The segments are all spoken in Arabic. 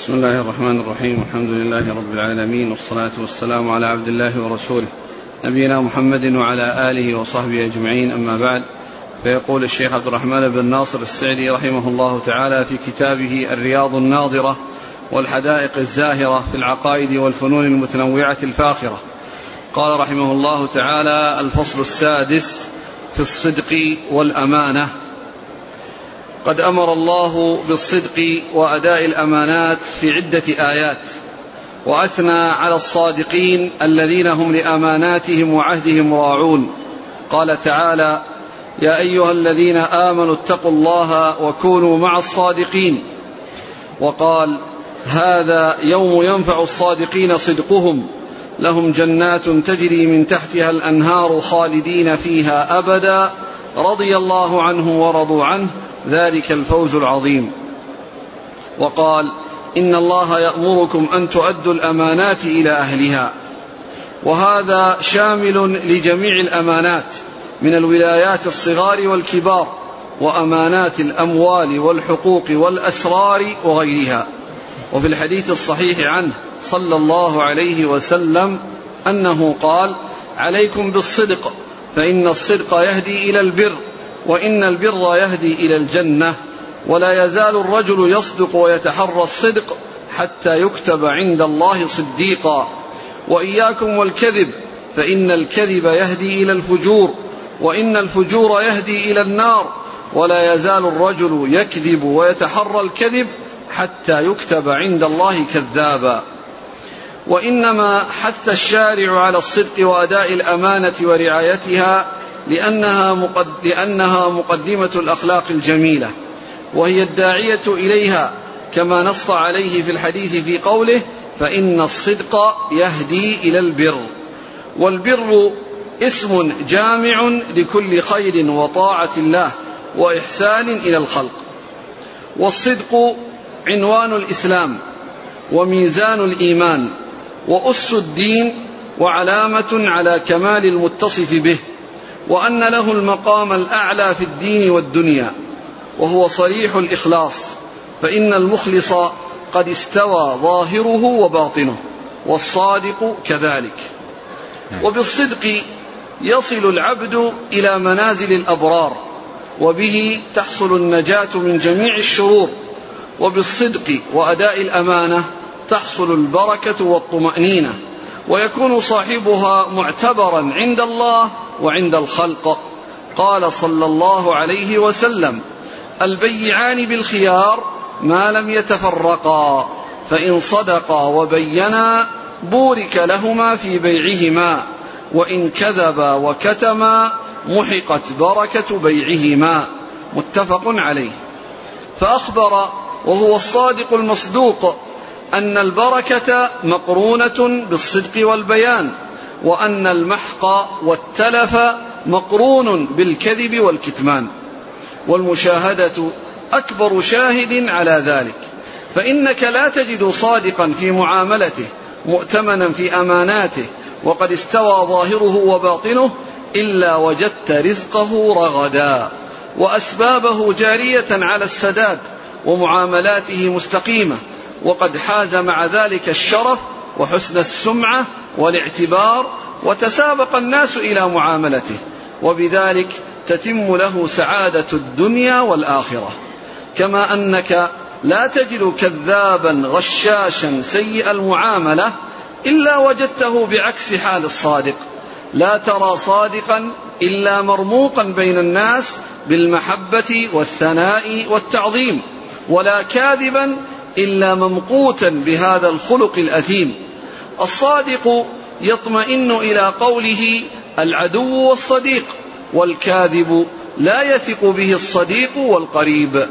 بسم الله الرحمن الرحيم. الحمد لله رب العالمين، والصلاة والسلام على عبد الله ورسوله نبينا محمد وعلى آله وصحبه أجمعين، أما بعد. فيقول الشيخ عبد الرحمن بن ناصر السعدي رحمه الله تعالى في كتابه الرياض الناظرة والحدائق الزاهرة في العقائد والفنون المتنوعة الفاخرة، قال رحمه الله تعالى: الفصل السادس في الصدق والأمانة. قد أمر الله بالصدق وأداء الأمانات في عدة آيات، وأثنى على الصادقين الذين هم لأماناتهم وعهدهم راعون. قال تعالى: يا أيها الذين آمنوا اتقوا الله وكونوا مع الصادقين. وقال: هذا يوم ينفع الصادقين صدقهم، لهم جنات تجري من تحتها الأنهار خالدين فيها أبدا، رضي الله عنه ورضوا عنه، ذلك الفوز العظيم. وقال: إن الله يأمركم أن تؤدوا الأمانات إلى أهلها. وهذا شامل لجميع الأمانات من الولايات الصغار والكبار، وأمانات الأموال والحقوق والأسرار وغيرها. وفي الحديث الصحيح عنه صلى الله عليه وسلم أنه قال: عليكم بالصدق، فإن الصدق يهدي إلى البر، وإن البر يهدي إلى الجنة، ولا يزال الرجل يصدق ويتحرى الصدق حتى يكتب عند الله صديقا. وإياكم والكذب، فإن الكذب يهدي إلى الفجور، وإن الفجور يهدي إلى النار، ولا يزال الرجل يكذب ويتحرى الكذب حتى يكتب عند الله كذابا. وإنما حث الشارع على الصدق وأداء الأمانة ورعايتها لأنها مقدمة الأخلاق الجميلة، وهي الداعية إليها، كما نص عليه في الحديث في قوله: فإن الصدق يهدي إلى البر. والبر اسم جامع لكل خير وطاعة الله وإحسان إلى الخلق. والصدق عنوان الإسلام وميزان الإيمان وأس الدين، وعلامة على كمال المتصف به، وأن له المقام الأعلى في الدين والدنيا، وهو صريح الإخلاص، فإن المخلص قد استوى ظاهره وباطنه، والصادق كذلك. وبالصدق يصل العبد إلى منازل الأبرار، وبه تحصل النجاة من جميع الشرور. وبالصدق وأداء الأمانة تحصل البركة والطمأنينة، ويكون صاحبها معتبرا عند الله وعند الخلق. قال صلى الله عليه وسلم: البيعان بالخيار ما لم يتفرقا، فإن صدقا وبينا بورك لهما في بيعهما، وإن كذبا وكتما محقت بركة بيعهما. متفق عليه. فأخبر وهو الصادق المصدوق أن البركة مقرونة بالصدق والبيان، وأن المحق والتلف مقرون بالكذب والكتمان. والمشاهدة أكبر شاهد على ذلك، فإنك لا تجد صادقا في معاملته مؤتمنا في أماناته وقد استوى ظاهره وباطنه إلا وجدت رزقه رغدا، وأسبابه جارية على السداد، ومعاملاته مستقيمة، وقد حاز مع ذلك الشرف وحسن السمعة والاعتبار، وتسابق الناس إلى معاملته، وبذلك تتم له سعادة الدنيا والآخرة. كما أنك لا تجد كذابا غشاشا سيء المعاملة إلا وجدته بعكس حال الصادق. لا ترى صادقا إلا مرموقا بين الناس بالمحبة والثناء والتعظيم، ولا كاذبا إلا ممقوتا بهذا الخلق الأثيم. الصادق يطمئن إلى قوله العدو والصديق، والكاذب لا يثق به الصديق والقريب.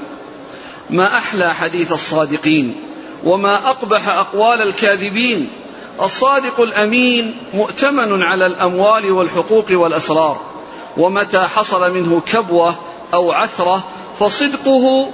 ما أحلى حديث الصادقين، وما أقبح أقوال الكاذبين. الصادق الأمين مؤتمن على الأموال والحقوق والأسرار، ومتى حصل منه كبوة أو عثرة فصدقه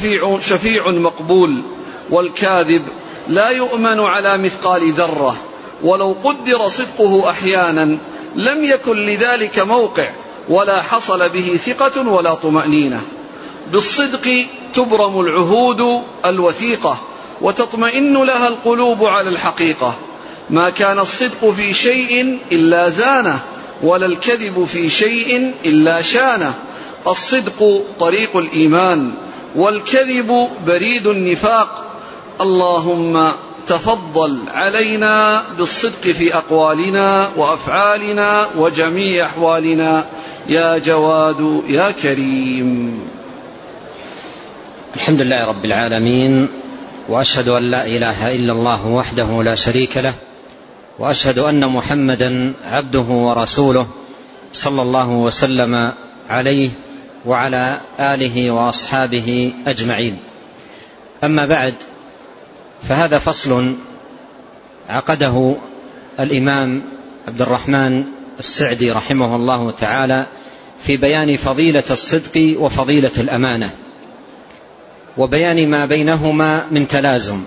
شفيع مقبول. والكاذب لا يؤمن على مثقال ذرة، ولو قدر صدقه أحيانا لم يكن لذلك موقع، ولا حصل به ثقة ولا طمأنينة. بالصدق تبرم العهود الوثيقة، وتطمئن لها القلوب على الحقيقة. ما كان الصدق في شيء إلا زانه، ولا الكذب في شيء إلا شانه. الصدق طريق الإيمان، والكذب بريد النفاق. اللهم تفضل علينا بالصدق في أقوالنا وأفعالنا وجميع أحوالنا يا جواد يا كريم. الحمد لله رب العالمين، وأشهد أن لا إله إلا الله وحده لا شريك له، وأشهد أن محمدا عبده ورسوله صلى الله وسلم عليه وعلى آله وأصحابه أجمعين. أما بعد، فهذا فصل عقده الإمام عبد الرحمن السعدي رحمه الله تعالى في بيان فضيلة الصدق وفضيلة الأمانة، وبيان ما بينهما من تلازم،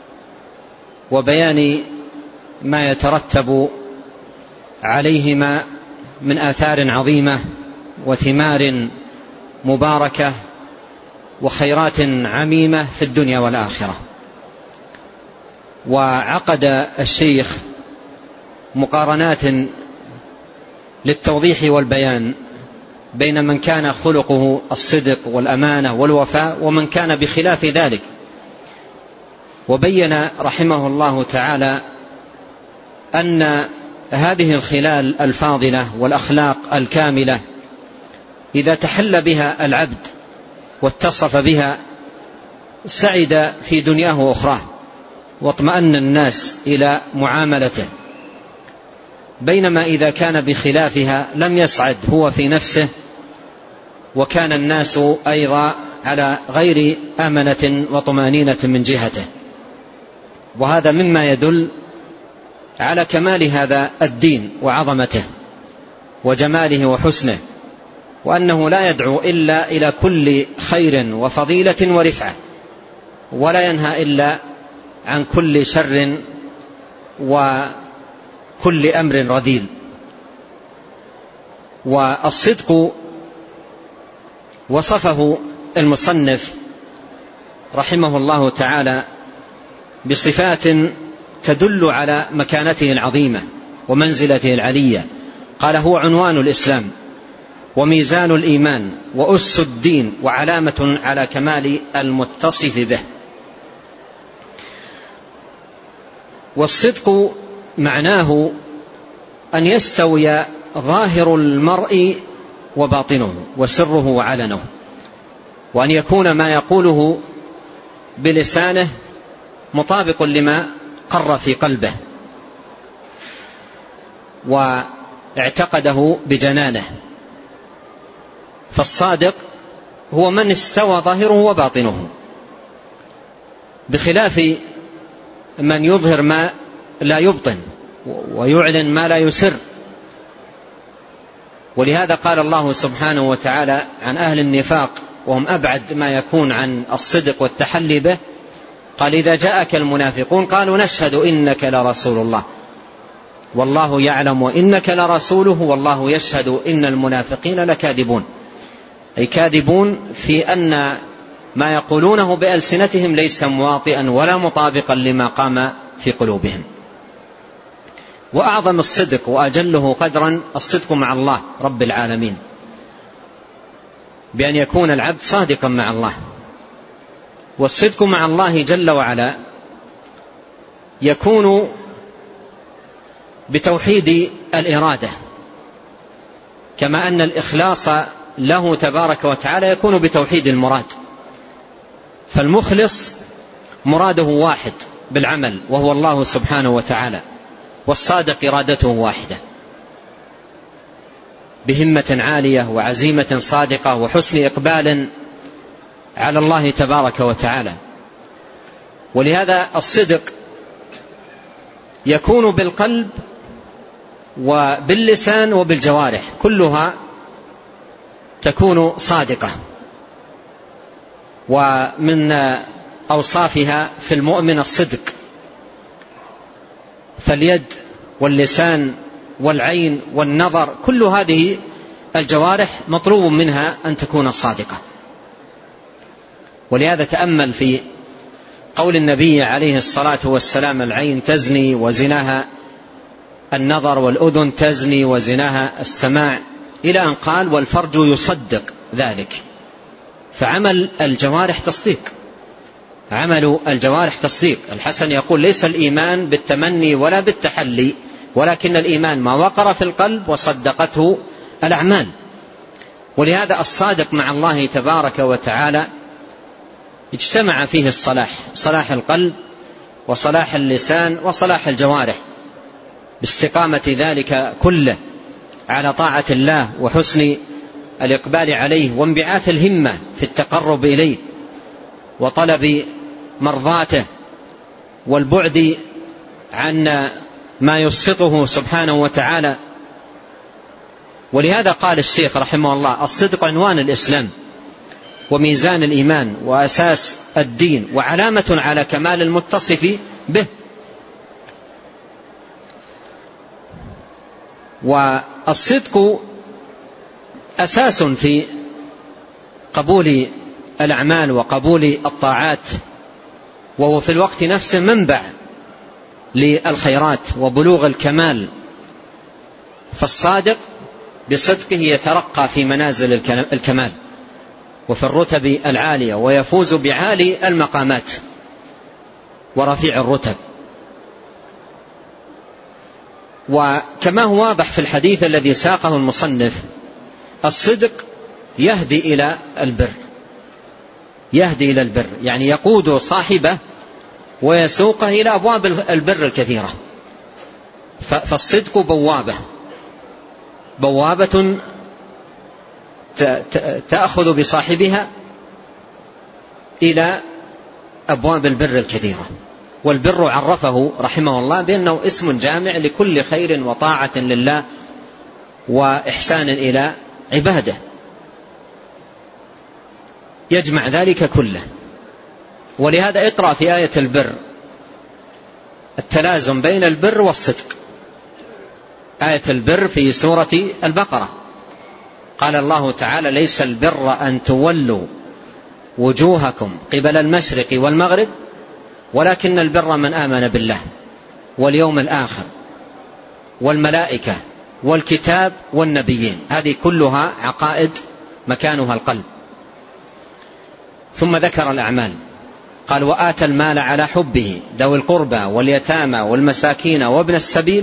وبيان ما يترتب عليهما من آثار عظيمة وثمار مباركة وخيرات عميمة في الدنيا والآخرة. وعقد الشيخ مقارنات للتوضيح والبيان بين من كان خلقه الصدق والأمانة والوفاء ومن كان بخلاف ذلك، وبين رحمه الله تعالى أن هذه الخلال الفاضلة والأخلاق الكاملة إذا تحل بها العبد واتصف بها سعد في دنياه وأخراه، واطمأن الناس إلى معاملته، بينما إذا كان بخلافها لم يسعد هو في نفسه، وكان الناس أيضا على غير أمنة وطمأنينة من جهته. وهذا مما يدل على كمال هذا الدين وعظمته وجماله وحسنه، وأنه لا يدعو إلا إلى كل خير وفضيلة ورفعة، ولا ينهى إلا عن كل شر وكل أمر رذيل. والصدق وصفه المصنف رحمه الله تعالى بصفات تدل على مكانته العظيمة ومنزلته العلية. قال: هو عنوان الإسلام وميزان الإيمان وأس الدين وعلامة على كمال المتصف به. والصدق معناه أن يستوي ظاهر المرء وباطنه وسره وعلنه، وأن يكون ما يقوله بلسانه مطابق لما قر في قلبه واعتقده بجنانه. فالصادق هو من استوى ظاهره وباطنه، بخلاف من يظهر ما لا يبطن ويعلن ما لا يسر. ولهذا قال الله سبحانه وتعالى عن أهل النفاق وهم أبعد ما يكون عن الصدق والتحلي به، قال: إذا جاءك المنافقون قالوا نشهد إنك لرسول الله والله يعلم وإنك لرسوله والله يشهد إن المنافقين لكاذبون. أي كاذبون في أن ما يقولونه بألسنتهم ليس مواطئا ولا مطابقا لما قام في قلوبهم. وأعظم الصدق وأجله قدرا الصدق مع الله رب العالمين، بأن يكون العبد صادقا مع الله. والصدق مع الله جل وعلا يكون بتوحيد الإرادة، كما أن الإخلاص له تبارك وتعالى يكون بتوحيد المراد. فالمخلص مراده واحد بالعمل وهو الله سبحانه وتعالى، والصادق إرادته واحدة بهمة عالية وعزيمة صادقة وحسن إقبال على الله تبارك وتعالى. ولهذا الصدق يكون بالقلب وباللسان وبالجوارح، كلها تكون صادقة. ومن أوصافها في المؤمن الصدق، فاليد واللسان والعين والنظر كل هذه الجوارح مطلوب منها أن تكون صادقة. ولهذا تأمل في قول النبي عليه الصلاة والسلام: العين تزني وزناها النظر، والأذن تزني وزناها السماع، إلى أن قال: والفرج يصدق ذلك. فعمل الجوارح تصديق، عمل الجوارح تصديق. الحسن يقول: ليس الإيمان بالتمني ولا بالتحلي، ولكن الإيمان ما وقر في القلب وصدقته الأعمال. ولهذا الصادق مع الله تبارك وتعالى اجتمع فيه الصلاح، صلاح القلب وصلاح اللسان وصلاح الجوارح، باستقامة ذلك كله على طاعة الله وحسن الإقبال عليه وانبعاث الهمة في التقرب إليه وطلب مرضاته والبعد عن ما يسخطه سبحانه وتعالى. ولهذا قال الشيخ رحمه الله: الصدق عنوان الإسلام وميزان الإيمان وأساس الدين وعلامة على كمال المتصف به. والصدق أساس في قبول الأعمال وقبول الطاعات، وهو في الوقت نفسه منبع للخيرات وبلوغ الكمال. فالصادق بصدقه يترقى في منازل الكمال وفي الرتب العالية، ويفوز بعالي المقامات ورفيع الرتب. وكما هو واضح في الحديث الذي ساقه المصنف، الصدق يهدي إلى البر، يهدي إلى البر، يعني يقود صاحبه ويسوقه إلى أبواب البر الكثيرة. فالصدق بوابة تأخذ بصاحبها إلى أبواب البر الكثيرة. والبر عرفه رحمه الله بأنه اسم جامع لكل خير وطاعة لله وإحسان إلى عباده، يجمع ذلك كله. ولهذا اقرأ في آية البر التلازم بين البر والصدق. آية البر في سورة البقرة قال الله تعالى: ليس البر أن تولوا وجوهكم قبل المشرق والمغرب ولكن البر من آمن بالله واليوم الآخر والملائكة والكتاب والنبيين. هذه كلها عقائد مكانها القلب. ثم ذكر الأعمال، قال: وآتى المال على حبه ذوي القربى واليتامى والمساكين وابن السبيل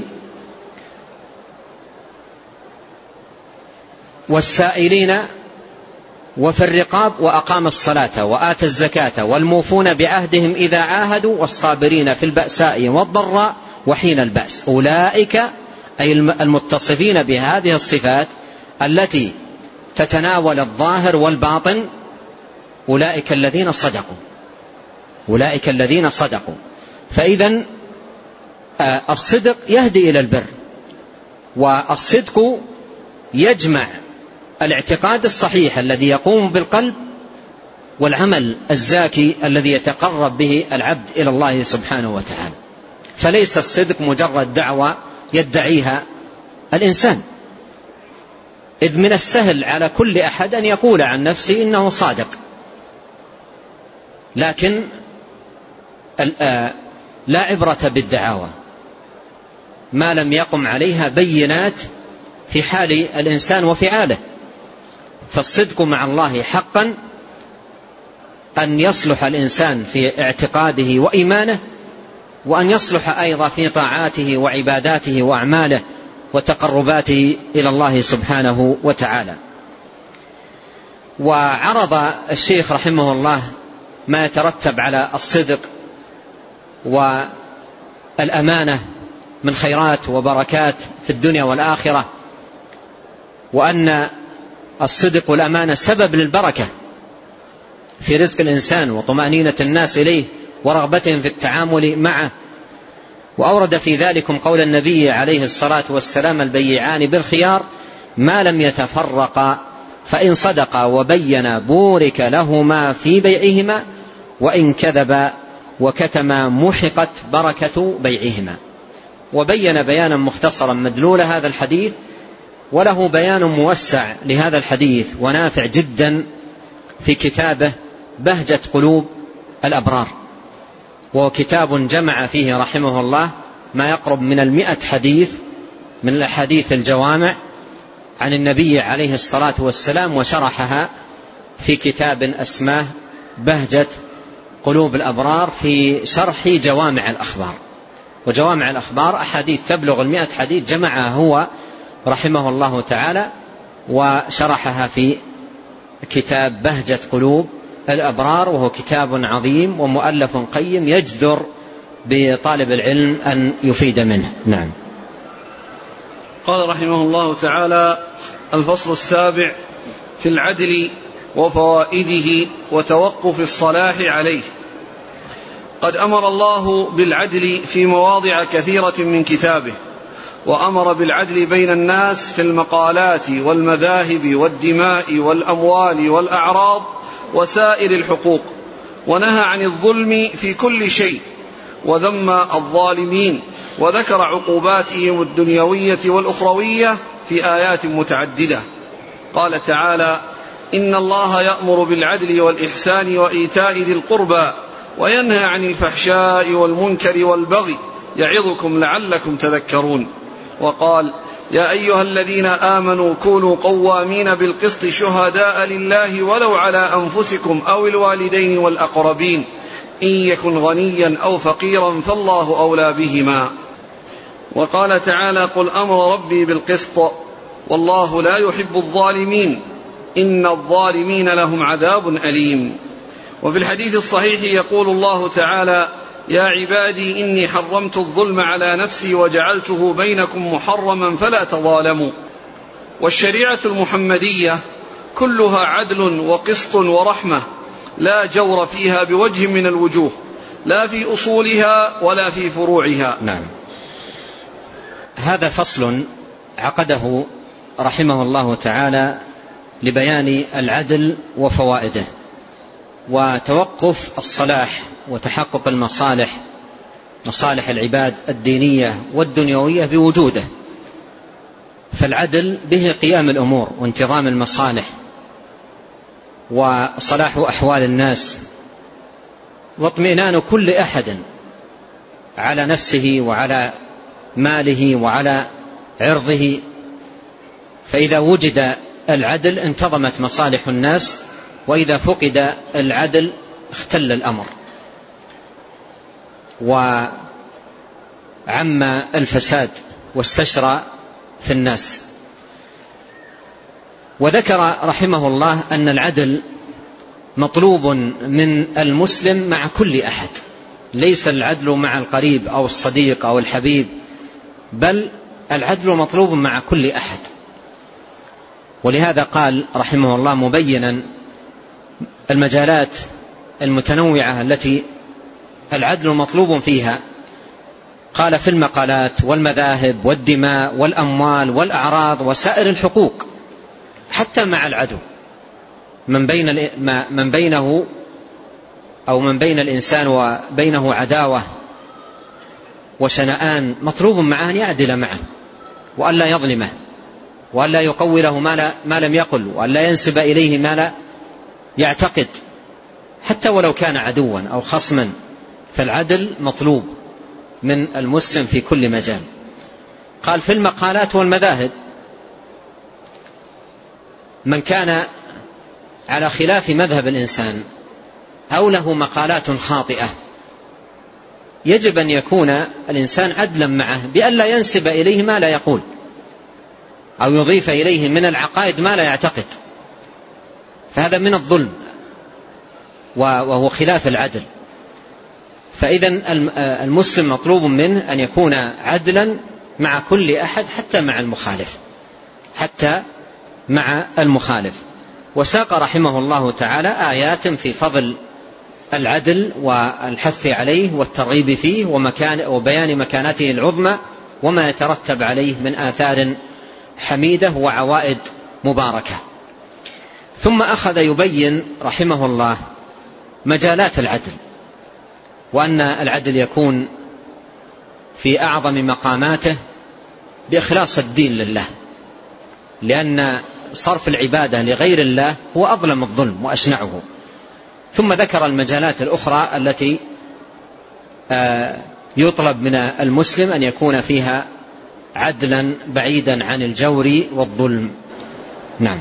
والسائلين وفي الرقاب وأقام الصلاة وآتى الزكاة والموفون بعهدهم إذا عاهدوا والصابرين في البأساء والضراء وحين البأس. أولئك أي المتصفين بهذه الصفات التي تتناول الظاهر والباطن، أولئك الذين صدقوا، أولئك الذين صدقوا. فإذن الصدق يهدي إلى البر، والصدق يجمع الاعتقاد الصحيح الذي يقوم بالقلب والعمل الزاكي الذي يتقرب به العبد إلى الله سبحانه وتعالى. فليس الصدق مجرد دعوة يدعيها الإنسان، إذ من السهل على كل أحد أن يقول عن نفسه إنه صادق، لكن لا عبرة بالدعاوى ما لم يقم عليها بينات في حال الإنسان وفعاله. فالصدق مع الله حقا أن يصلح الإنسان في اعتقاده وإيمانه، وأن يصلح أيضا في طاعاته وعباداته وأعماله وتقرباته إلى الله سبحانه وتعالى. وعرض الشيخ رحمه الله ما يترتب على الصدق والأمانة من خيرات وبركات في الدنيا والآخرة، وأن الصدق والأمانة سبب للبركة في رزق الإنسان وطمأنينة الناس إليه ورغبتهم في التعامل معه. وأورد في ذلكم قول النبي عليه الصلاة والسلام: البيعان بالخيار ما لم يتفرقا فإن صدقا وبينا بورك لهما في بيعهما وإن كذبا وكتما محقت بركة بيعهما. وبين بيانا مختصرا مدلول هذا الحديث، وله بيان موسع لهذا الحديث ونافع جدا في كتابه بهجة قلوب الأبرار. وهو كتاب جمع فيه رحمه الله ما يقرب من 100 حديث من الأحاديث الجوامع عن النبي عليه الصلاة والسلام، وشرحها في كتاب أسماه بهجة قلوب الأبرار في شرح جوامع الأخبار. وجوامع الأخبار أحاديث تبلغ 100 حديث جمعها هو رحمه الله تعالى وشرحها في كتاب بهجة قلوب الأبرار، وهو كتاب عظيم ومؤلف قيم يجدر بطالب العلم أن يفيد منه. نعم. قال رحمه الله تعالى: الفصل السابع في العدل وفوائده وتوقف الصلاح عليه. قد أمر الله بالعدل في مواضع كثيرة من كتابه، وأمر بالعدل بين الناس في المقالات والمذاهب والدماء والأموال والأعراض وسائر الحقوق، ونهى عن الظلم في كل شيء، وذم الظالمين، وذكر عقوباتهم الدنيوية والأخروية في آيات متعددة. قال تعالى: إن الله يأمر بالعدل والإحسان وإيتاء ذي القربى وينهى عن الفحشاء والمنكر والبغي يعظكم لعلكم تذكرون. وقال: يا أيها الذين آمنوا كونوا قوامين بالقسط شهداء لله ولو على أنفسكم أو الوالدين والأقربين إن يكن غنيا أو فقيرا فالله أولى بهما. وقال تعالى: قل أمر ربي بالقسط والله لا يحب الظالمين إن الظالمين لهم عذاب أليم. وفي الحديث الصحيح يقول الله تعالى: يا عبادي إني حرمت الظلم على نفسي وجعلته بينكم محرما فلا تظالموا. والشريعة المحمدية كلها عدل وقسط ورحمة، لا جور فيها بوجه من الوجوه، لا في أصولها ولا في فروعها. نعم. هذا فصل عقده رحمه الله تعالى لبيان العدل وفوائده وتوقف الصلاح وتحقق المصالح، مصالح العباد الدينية والدنيوية بوجوده. فالعدل به قيام الأمور وانتظام المصالح وصلاح أحوال الناس واطمئنان كل أحد على نفسه وعلى ماله وعلى عرضه. فإذا وجد العدل انتظمت مصالح الناس، وإذا فقد العدل اختل الأمر وعم الفساد واستشرى في الناس. وذكر رحمه الله أن العدل مطلوب من المسلم مع كل أحد، ليس العدل مع القريب أو الصديق أو الحبيب، بل العدل مطلوب مع كل أحد. ولهذا قال رحمه الله مبينا المجالات المتنوعة التي العدل مطلوب فيها، قال: في المقالات والمذاهب والدماء والأموال والأعراض وسائر الحقوق، حتى مع العدو من بينه أو من بين الإنسان وبينه عداوة وشنآن، مطلوب معه أن يعدل معه وأن لا يظلمه وأن لا يقوله ما لم يقل وأن لا ينسب إليه ما لا يعتقد، حتى ولو كان عدوا أو خصما. فالعدل مطلوب من المسلم في كل مجال. قال: في المقالات والمذاهب، من كان على خلاف مذهب الإنسان أو له مقالات خاطئة يجب أن يكون الإنسان عدلا معه بأن لا ينسب إليه ما لا يقول أو يضيف إليه من العقائد ما لا يعتقد، فهذا من الظلم وهو خلاف العدل. فإذن المسلم مطلوب منه أن يكون عدلا مع كل أحد، حتى مع المخالف. وساق رحمه الله تعالى آيات في فضل العدل والحث عليه والترغيب فيه وبيان مكانته العظمى وما يترتب عليه من آثار حميدة وعوائد مباركة. ثم أخذ يبين رحمه الله مجالات العدل، وأن العدل يكون في أعظم مقاماته بإخلاص الدين لله، لأن صرف العبادة لغير الله هو أظلم الظلم وأشنعه. ثم ذكر المجالات الأخرى التي يطلب من المسلم أن يكون فيها عدلا بعيدا عن الجور والظلم. نعم.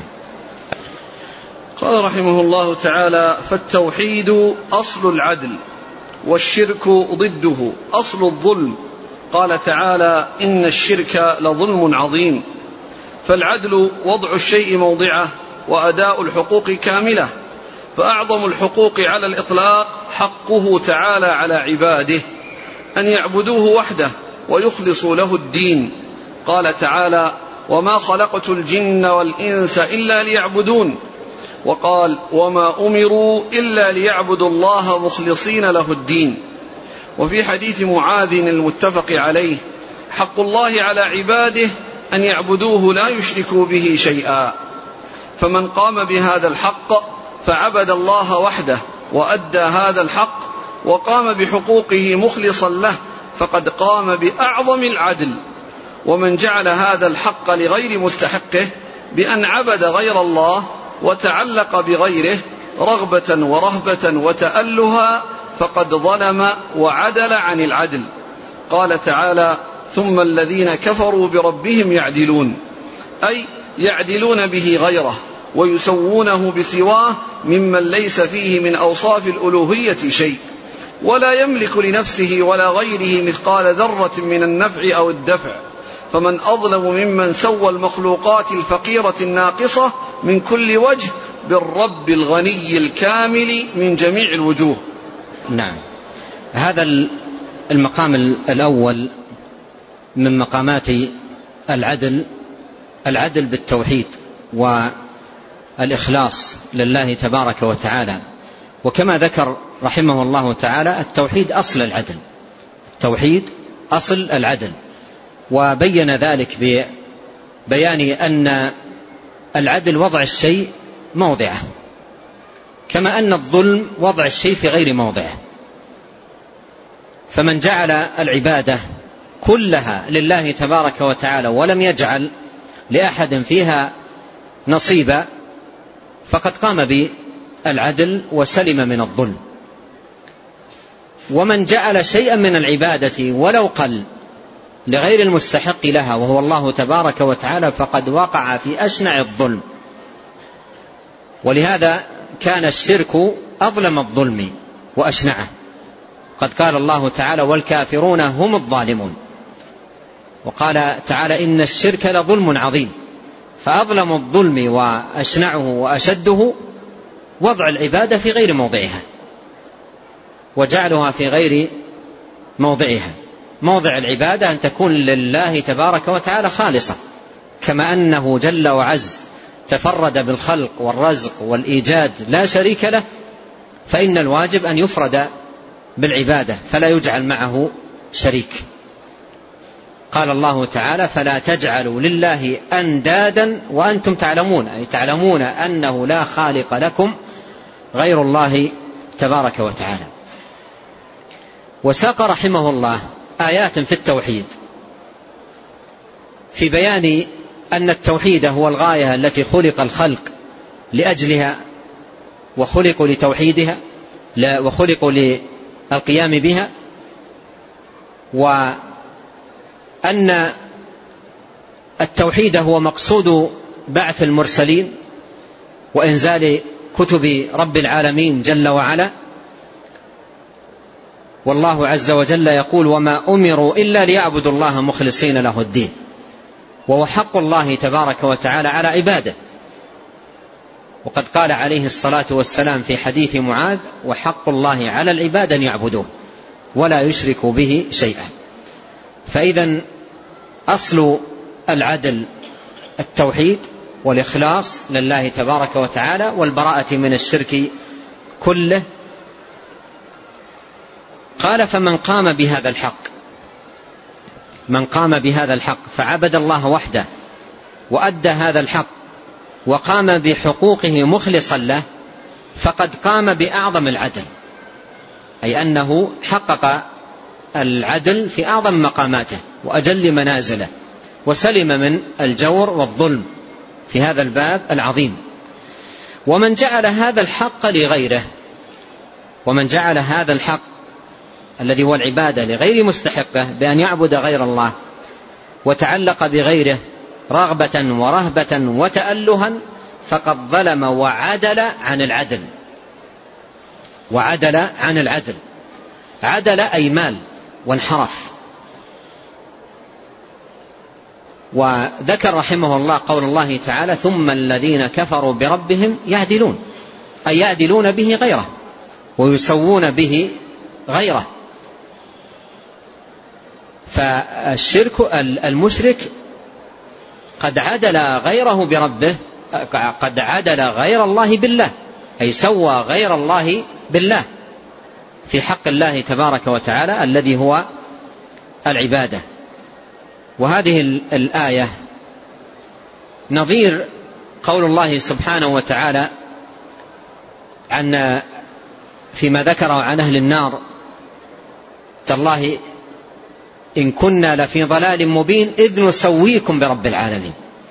قال رحمه الله تعالى: فالتوحيد أصل العدل والشرك ضده أصل الظلم. قال تعالى: إن الشرك لظلم عظيم. فالعدل وضع الشيء موضعه وأداء الحقوق كاملة، فأعظم الحقوق على الإطلاق حقه تعالى على عباده أن يعبدوه وحده ويخلصوا له الدين. قال تعالى: وما خلقت الجن والإنس إلا ليعبدون. وقال: وما أمروا إلا ليعبدوا الله مخلصين له الدين. وفي حديث معاذ المتفق عليه: حق الله على عباده أن يعبدوه لا يشركوا به شيئا. فمن قام بهذا الحق فعبد الله وحده وأدى هذا الحق وقام بحقوقه مخلصا له فقد قام بأعظم العدل. ومن جعل هذا الحق لغير مستحقه بأن عبد غير الله وتعلق بغيره رغبة ورهبة وتألها فقد ظلم وعدل عن العدل. قال تعالى: ثم الذين كفروا بربهم يعدلون، أي يعدلون به غيره ويسوونه بسواه ممن ليس فيه من أوصاف الألوهية شيء، ولا يملك لنفسه ولا غيره مثقال ذرة من النفع أو الدفع. فمن أظلم ممن سوى المخلوقات الفقيرة الناقصة من كل وجه بالرب الغني الكامل من جميع الوجوه. نعم. هذا المقام الأول من مقامات العدل بالتوحيد والإخلاص لله تبارك وتعالى. وكما ذكر رحمه الله تعالى: التوحيد أصل العدل، التوحيد أصل العدل. وبين ذلك ببيان أن العدل وضع الشيء موضعه، كما أن الظلم وضع الشيء في غير موضعه. فمن جعل العبادة كلها لله تبارك وتعالى ولم يجعل لأحد فيها نصيبا فقد قام بالعدل وسلم من الظلم. ومن جعل شيئا من العبادة ولو قل لغير المستحق لها وهو الله تبارك وتعالى فقد وقع في أشنع الظلم. ولهذا كان الشرك أظلم الظلم وأشنعه. قد قال الله تعالى: والكافرون هم الظالمون. وقال تعالى: إن الشرك لظلم عظيم. فأظلم الظلم وأشنعه وأشده وضع العبادة في غير موضعها وجعلها في غير موضعها. موضع العبادة أن تكون لله تبارك وتعالى خالصة، كما أنه جل وعز تفرد بالخلق والرزق والإيجاد لا شريك له، فإن الواجب أن يفرد بالعبادة فلا يجعل معه شريك. قال الله تعالى: فلا تجعلوا لله أندادا وأنتم تعلمون، أي تعلمون أنه لا خالق لكم غير الله تبارك وتعالى. وساق رحمه الله آيات في التوحيد في بيان أن التوحيد هو الغاية التي خلق الخلق لأجلها وخلقوا لتوحيدها وخلقوا للقيام بها، وأن التوحيد هو مقصود بعث المرسلين وإنزال كتب رب العالمين جل وعلا. والله عز وجل يقول: وما أمروا إلا ليعبدوا الله مخلصين له الدين. وهو حق الله تبارك وتعالى على عباده. وقد قال عليه الصلاة والسلام في حديث معاذ: وحق الله على العباد أن يعبدوه ولا يشركوا به شيئا. فإذا أصل العدل التوحيد والإخلاص لله تبارك وتعالى والبراءة من الشرك كله. قال: فمن قام بهذا الحق، من قام بهذا الحق فعبد الله وحده وأدى هذا الحق وقام بحقوقه مخلصا له فقد قام بأعظم العدل، أي أنه حقق العدل في أعظم مقاماته وأجل منازله وسلم من الجور والظلم في هذا الباب العظيم. ومن جعل هذا الحق لغيره، ومن جعل هذا الحق الذي هو العبادة لغير مستحقه بأن يعبد غير الله وتعلق بغيره رغبة ورهبة وتألها فقد ظلم وعدل عن العدل. وعدل عن العدل، عدل أي مال وانحرف. وذكر رحمه الله قول الله تعالى ثم الذين كفروا بربهم يعدلون، أي يعدلون به غيره ويسوون به غيره. فالشرك المشرك قد عدل غيره بربه، قد عدل غير الله بالله، أي سوى غير الله بالله في حق الله تبارك وتعالى الذي هو العبادة. وهذه الآية نظير قول الله سبحانه وتعالى عن فيما ذكره عن أهل النار تالله إن كنا لفي ضلال مبين إذ نسويكم برب العالمين.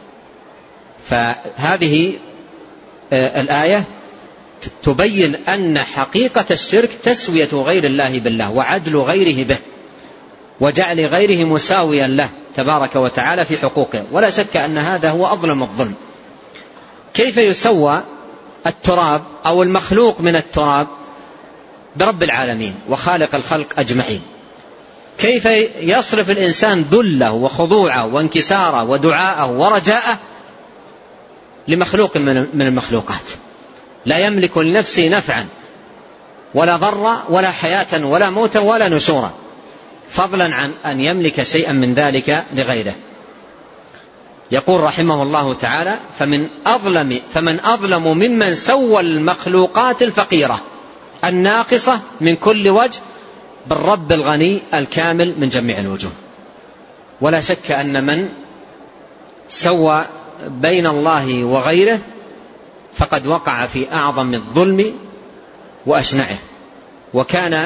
فهذه الآية تبين أن حقيقة الشرك تسوية غير الله بالله وعدل غيره به وجعل غيره مساويا له تبارك وتعالى في حقوقه، ولا شك أن هذا هو أظلم الظلم. كيف يسوى التراب أو المخلوق من التراب برب العالمين وخالق الخلق أجمعين؟ كيف يصرف الإنسان ذله وخضوعه وانكساره ودعاءه ورجاءه لمخلوق من المخلوقات لا يملك لنفسه نفعا ولا ضر ولا حياة ولا موتا ولا نشورا، فضلا عن أن يملك شيئا من ذلك لغيره. يقول رحمه الله تعالى فمن أظلم ممن سوى المخلوقات الفقيرة الناقصة من كل وجه بالرب الغني الكامل من جميع الوجوه. ولا شك أن من سوى بين الله وغيره فقد وقع في أعظم الظلم وأشنعه، وكان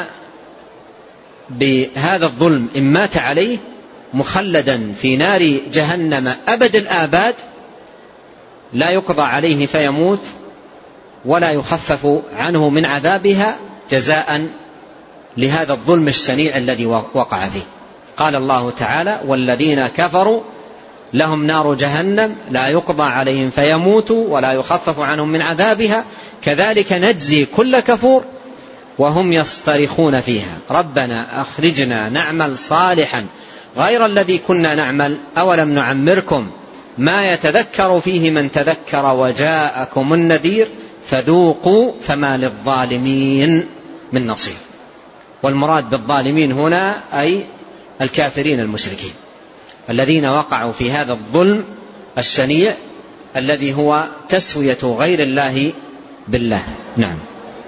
بهذا الظلم إن مات عليه مخلدا في نار جهنم أبد الآباد لا يقضى عليه فيموت ولا يخفف عنه من عذابها جزاء لهذا الظلم الشنيع الذي وقع فيه. قال الله تعالى والذين كفروا لهم نار جهنم لا يقضى عليهم فيموتوا ولا يخفف عنهم من عذابها كذلك نجزي كل كفور وهم يصطرخون فيها ربنا أخرجنا نعمل صالحا غير الذي كنا نعمل أولم نعمركم ما يتذكر فيه من تذكر وجاءكم النذير فذوقوا فما للظالمين من نصير. والمراد بالظالمين هنا أي الكافرين المشركين الذين وقعوا في هذا الظلم الشنيع الذي هو تسوية غير الله بالله. نعم.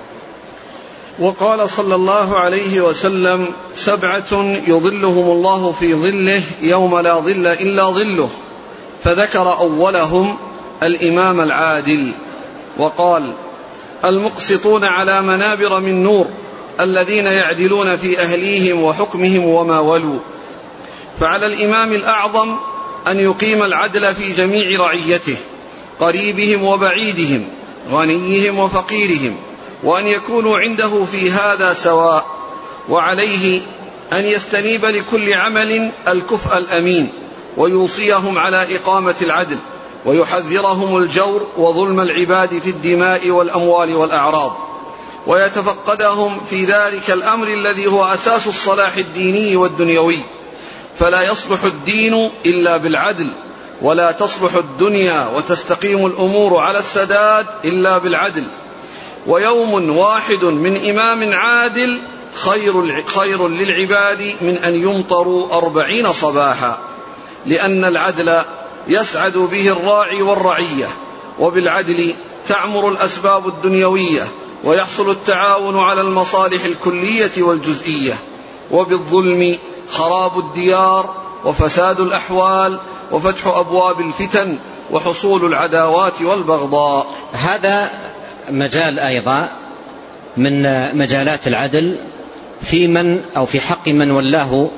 وقال صلى الله عليه وسلم 7 يظلهم الله في ظله يوم لا ظل إلا ظله، فذكر أولهم الإمام العادل وقال المقسطون على منابر من نور الذين يعدلون في أهليهم وحكمهم وما ولوا. فعلى الإمام الأعظم أن يقيم العدل في جميع رعيته قريبهم وبعيدهم غنيهم وفقيرهم، وأن يكونوا عنده في هذا سواء، وعليه أن يستنيب لكل عمل الكفء الأمين ويوصيهم على إقامة العدل ويحذرهم الجور وظلم العباد في الدماء والأموال والأعراض، ويتفقدهم في ذلك الأمر الذي هو أساس الصلاح الديني والدنيوي. فلا يصلح الدين إلا بالعدل، ولا تصلح الدنيا وتستقيم الأمور على السداد إلا بالعدل. ويوم واحد من إمام عادل خير للعباد من أن يمطروا 40 صباحا، لأن العدل يسعد به الراعي والرعية، وبالعدل تعمر الأسباب الدنيوية ويحصل التعاون على المصالح الكلية والجزئية، وبالظلم خراب الديار وفساد الأحوال وفتح أبواب الفتن وحصول العداوات والبغضاء. هذا مجال أيضا من مجالات العدل في من أو في حق من ولاه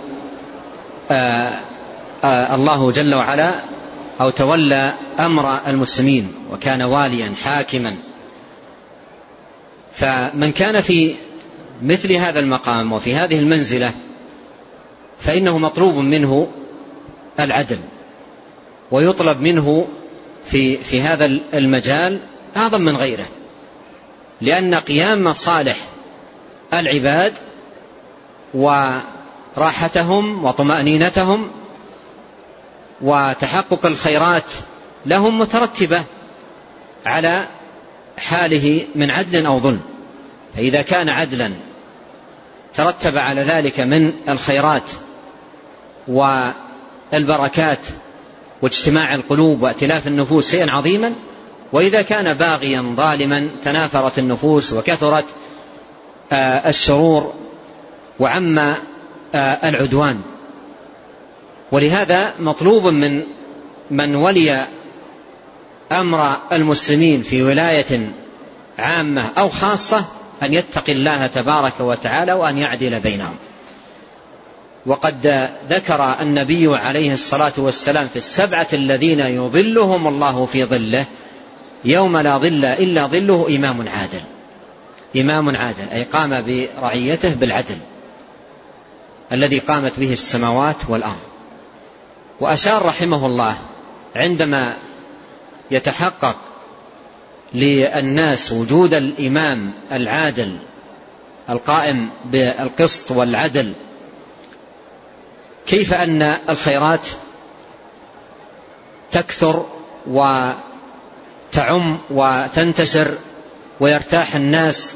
الله جل وعلا أو تولى أمر المسلمين وكان واليا حاكما. فمن كان في مثل هذا المقام وفي هذه المنزلة فإنه مطلوب منه العدل، ويطلب منه في هذا المجال أعظم من غيره، لأن قيام مصالح العباد وراحتهم وطمأنينتهم وتحقق الخيرات لهم مترتبة على حاله من عدل أو ظلم. فإذا كان عدلا ترتب على ذلك من الخيرات والبركات واجتماع القلوب وائتلاف النفوس شيئا عظيما، وإذا كان باغيا ظالما تنافرت النفوس وكثرت الشرور وعم العدوان. ولهذا مطلوب من ولي أمر المسلمين في ولاية عامة أو خاصة أن يتقي الله تبارك وتعالى وأن يعدل بينهم. وقد ذكر النبي عليه الصلاة والسلام في السبعة الذين يظلهم الله في ظله يوم لا ظل إلا ظله إمام عادل. إمام عادل أي قام برعيته بالعدل الذي قامت به السماوات والأرض. وأشار رحمه الله عندما يتحقق للناس وجود الإمام العادل القائم بالقسط والعدل كيف أن الخيرات تكثر وتعم وتنتشر ويرتاح الناس.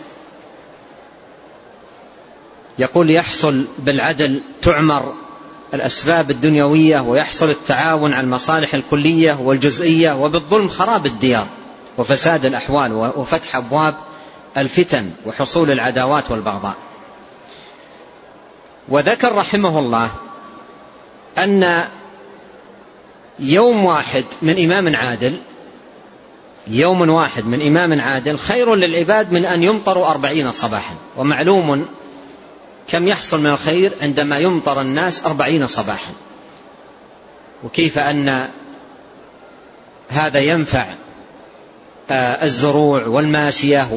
يقول يحصل بالعدل تعمر الأسباب الدنيوية ويحصل التعاون على المصالح الكلية والجزئية، وبالظلم خراب الديار وفساد الأحوال وفتح أبواب الفتن وحصول العداوات والبغضاء. وذكر رحمه الله أن يوم واحد من إمام عادل، يوم واحد من إمام عادل خير للعباد من أن يمطروا 40 صباحا. ومعلوم كم يحصل من الخير عندما يمطر الناس 40 صباحا، وكيف أن هذا ينفع الزروع والماشية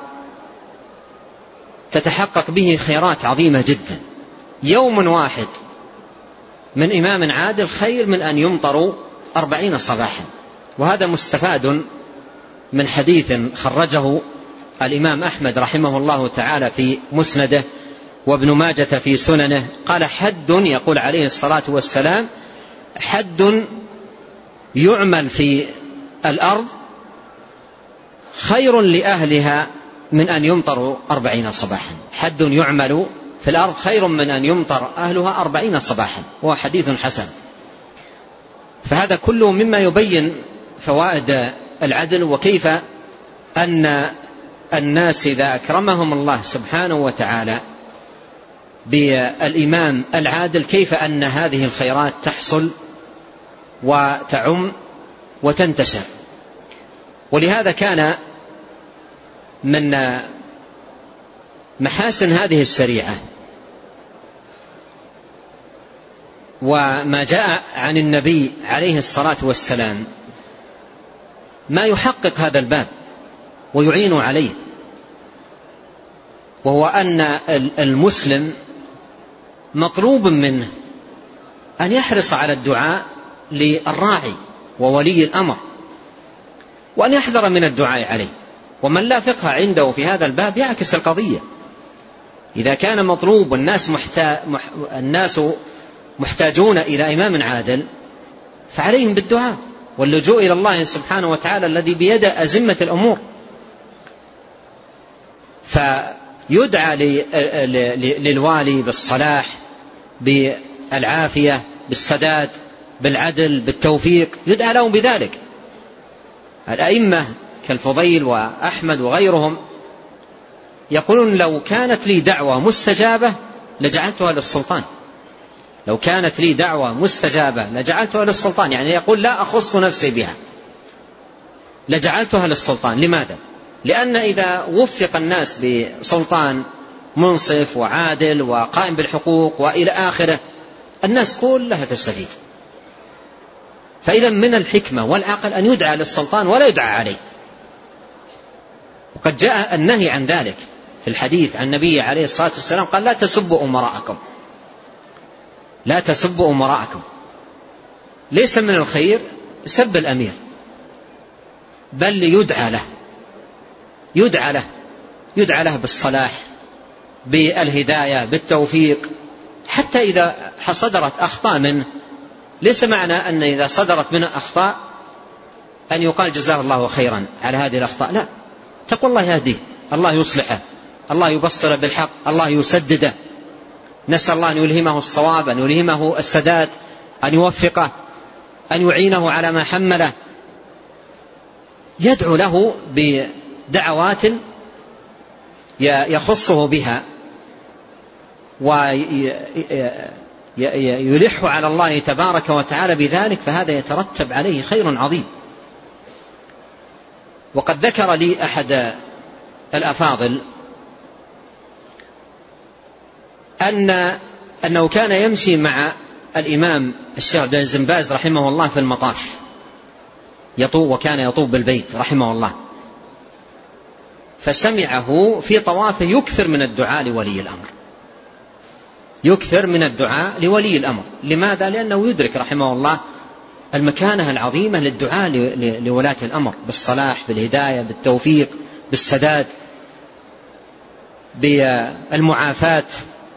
وتتحقق به خيرات عظيمة جدا. يوم واحد من إمام عادل خير من أن يمطروا 40 صباحا. وهذا مستفاد من حديث خرجه الإمام أحمد رحمه الله تعالى في مسنده وابن ماجة في سننه. قال حد، يقول عليه الصلاة والسلام، حد يعمل في الأرض خير لأهلها من أن يمطروا 40 صباحا. حد يعمل في الأرض خير من أن يمطر أهلها 40 صباحا، وهو حديث حسن. فهذا كله مما يبين فوائد العدل، وكيف أن الناس إذا أكرمهم الله سبحانه وتعالى بالإمام العادل كيف أن هذه الخيرات تحصل وتعم وتنتشر. ولهذا كان من محاسن هذه الشريعة وما جاء عن النبي عليه الصلاة والسلام ما يحقق هذا الباب ويعين عليه، وهو أن المسلم مطلوب منه أن يحرص على الدعاء للراعي وولي الأمر، وأن يحذر من الدعاء عليه. ومن لا فقه عنده في هذا الباب يعكس القضية. إذا كان مطلوب والناس الناس محتاجون إلى إمام عادل فعليهم بالدعاء واللجوء إلى الله سبحانه وتعالى الذي بيده أزمة الأمور. فيدعى للوالي بالصلاح، بالعافية، بالسداد، بالعدل، بالتوفيق، يدعى لهم بذلك. الأئمة كالفضيل وأحمد وغيرهم يقولون لو كانت لي دعوة مستجابة لجعلتها للسلطان. لو كانت لي دعوة مستجابة لجعلتها للسلطان، يعني يقول لا أخص نفسي بها، لجعلتها للسلطان. لماذا؟ لأن إذا وفق الناس بسلطان منصف وعادل وقائم بالحقوق وإلى آخره الناس كلها تستفيد. فإذا من الحكمة والعقل أن يدعى للسلطان ولا يدعى عليه، وقد جاء النهي عن ذلك في الحديث عن النبي عليه الصلاة والسلام قال: لا تسبوا أمراءكم، لا تسبوا أمراءكم. ليس من الخير سب الأمير، بل يدعى له بالصلاح، بالهداية، بالتوفيق. حتى إذا صدرت أخطاء منه، ليس معنى أن إذا صدرت منه أخطاء أن يقال جزاه الله خيرا على هذه الأخطاء، لا، تقول الله يهديه، الله يصلحه، الله يبصر بالحق، الله يسدده. نسأل الله أن يلهمه الصواب، أن يلهمه السداد، أن يوفقه، أن يعينه على ما حمله. يدعو له بدعوات يخصه بها ويلح على الله تبارك وتعالى بذلك، فهذا يترتب عليه خير عظيم. وقد ذكر لي أحد الأفاضل أنه كان يمشي مع الإمام الشيخ عبد العزيز بن باز رحمه الله في المطاف، وكان يطوف بالبيت رحمه الله، فسمعه في طوافه يكثر من الدعاء لولي الأمر، يكثر من الدعاء لولي الأمر. لماذا؟ لأنه يدرك رحمه الله المكانة العظيمة للدعاء لولاة الأمر بالصلاح، بالهداية، بالتوفيق، بالسداد، بالمعافاة.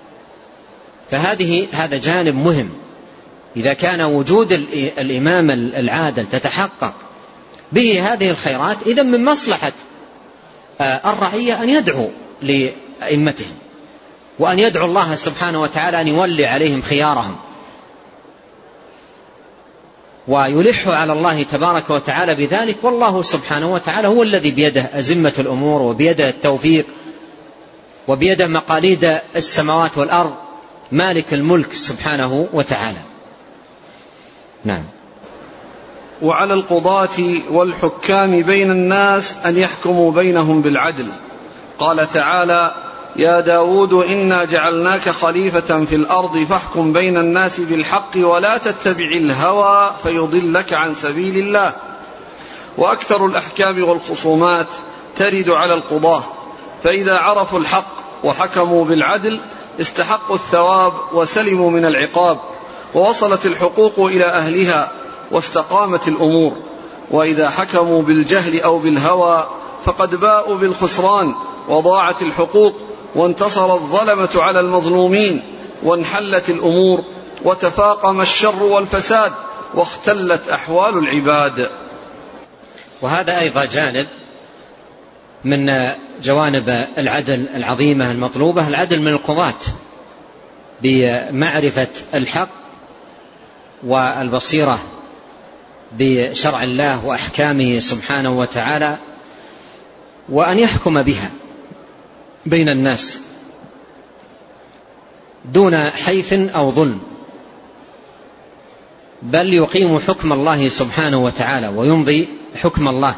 هذا جانب مهم. إذا كان وجود الإمام العادل تتحقق به هذه الخيرات، إذا من مصلحة الرعية أن يدعو لأئمتهم، وأن يدعو الله سبحانه وتعالى أن يولي عليهم خيارهم، ويلح على الله تبارك وتعالى بذلك. والله سبحانه وتعالى هو الذي بيده أزمة الأمور، وبيده التوفيق، وبيده مقاليد السماوات والأرض، مالك الملك سبحانه وتعالى. نعم. وعلى القضاة والحكام بين الناس أن يحكموا بينهم بالعدل. قال تعالى: يا داود إنا جعلناك خليفة في الأرض فاحكم بين الناس بالحق ولا تتبع الهوى فيضلك عن سبيل الله. وأكثر الأحكام والخصومات ترد على القضاة، فإذا عرفوا الحق وحكموا بالعدل استحقوا الثواب وسلموا من العقاب، ووصلت الحقوق إلى أهلها واستقامت الأمور. وإذا حكموا بالجهل أو بالهوى فقد باءوا بالخسران، وضاعت الحقوق، وانتصر الظلمة على المظلومين، وانحلت الأمور، وتفاقم الشر والفساد، واختلت أحوال العباد. وهذا أيضا جانب من جوانب العدل العظيمة المطلوبة، العدل من القضاة بمعرفة الحق والبصيرة بشرع الله وأحكامه سبحانه وتعالى، وأن يحكم بها بين الناس دون حيف أو ظلم، بل يقيم حكم الله سبحانه وتعالى ويمضي حكم الله.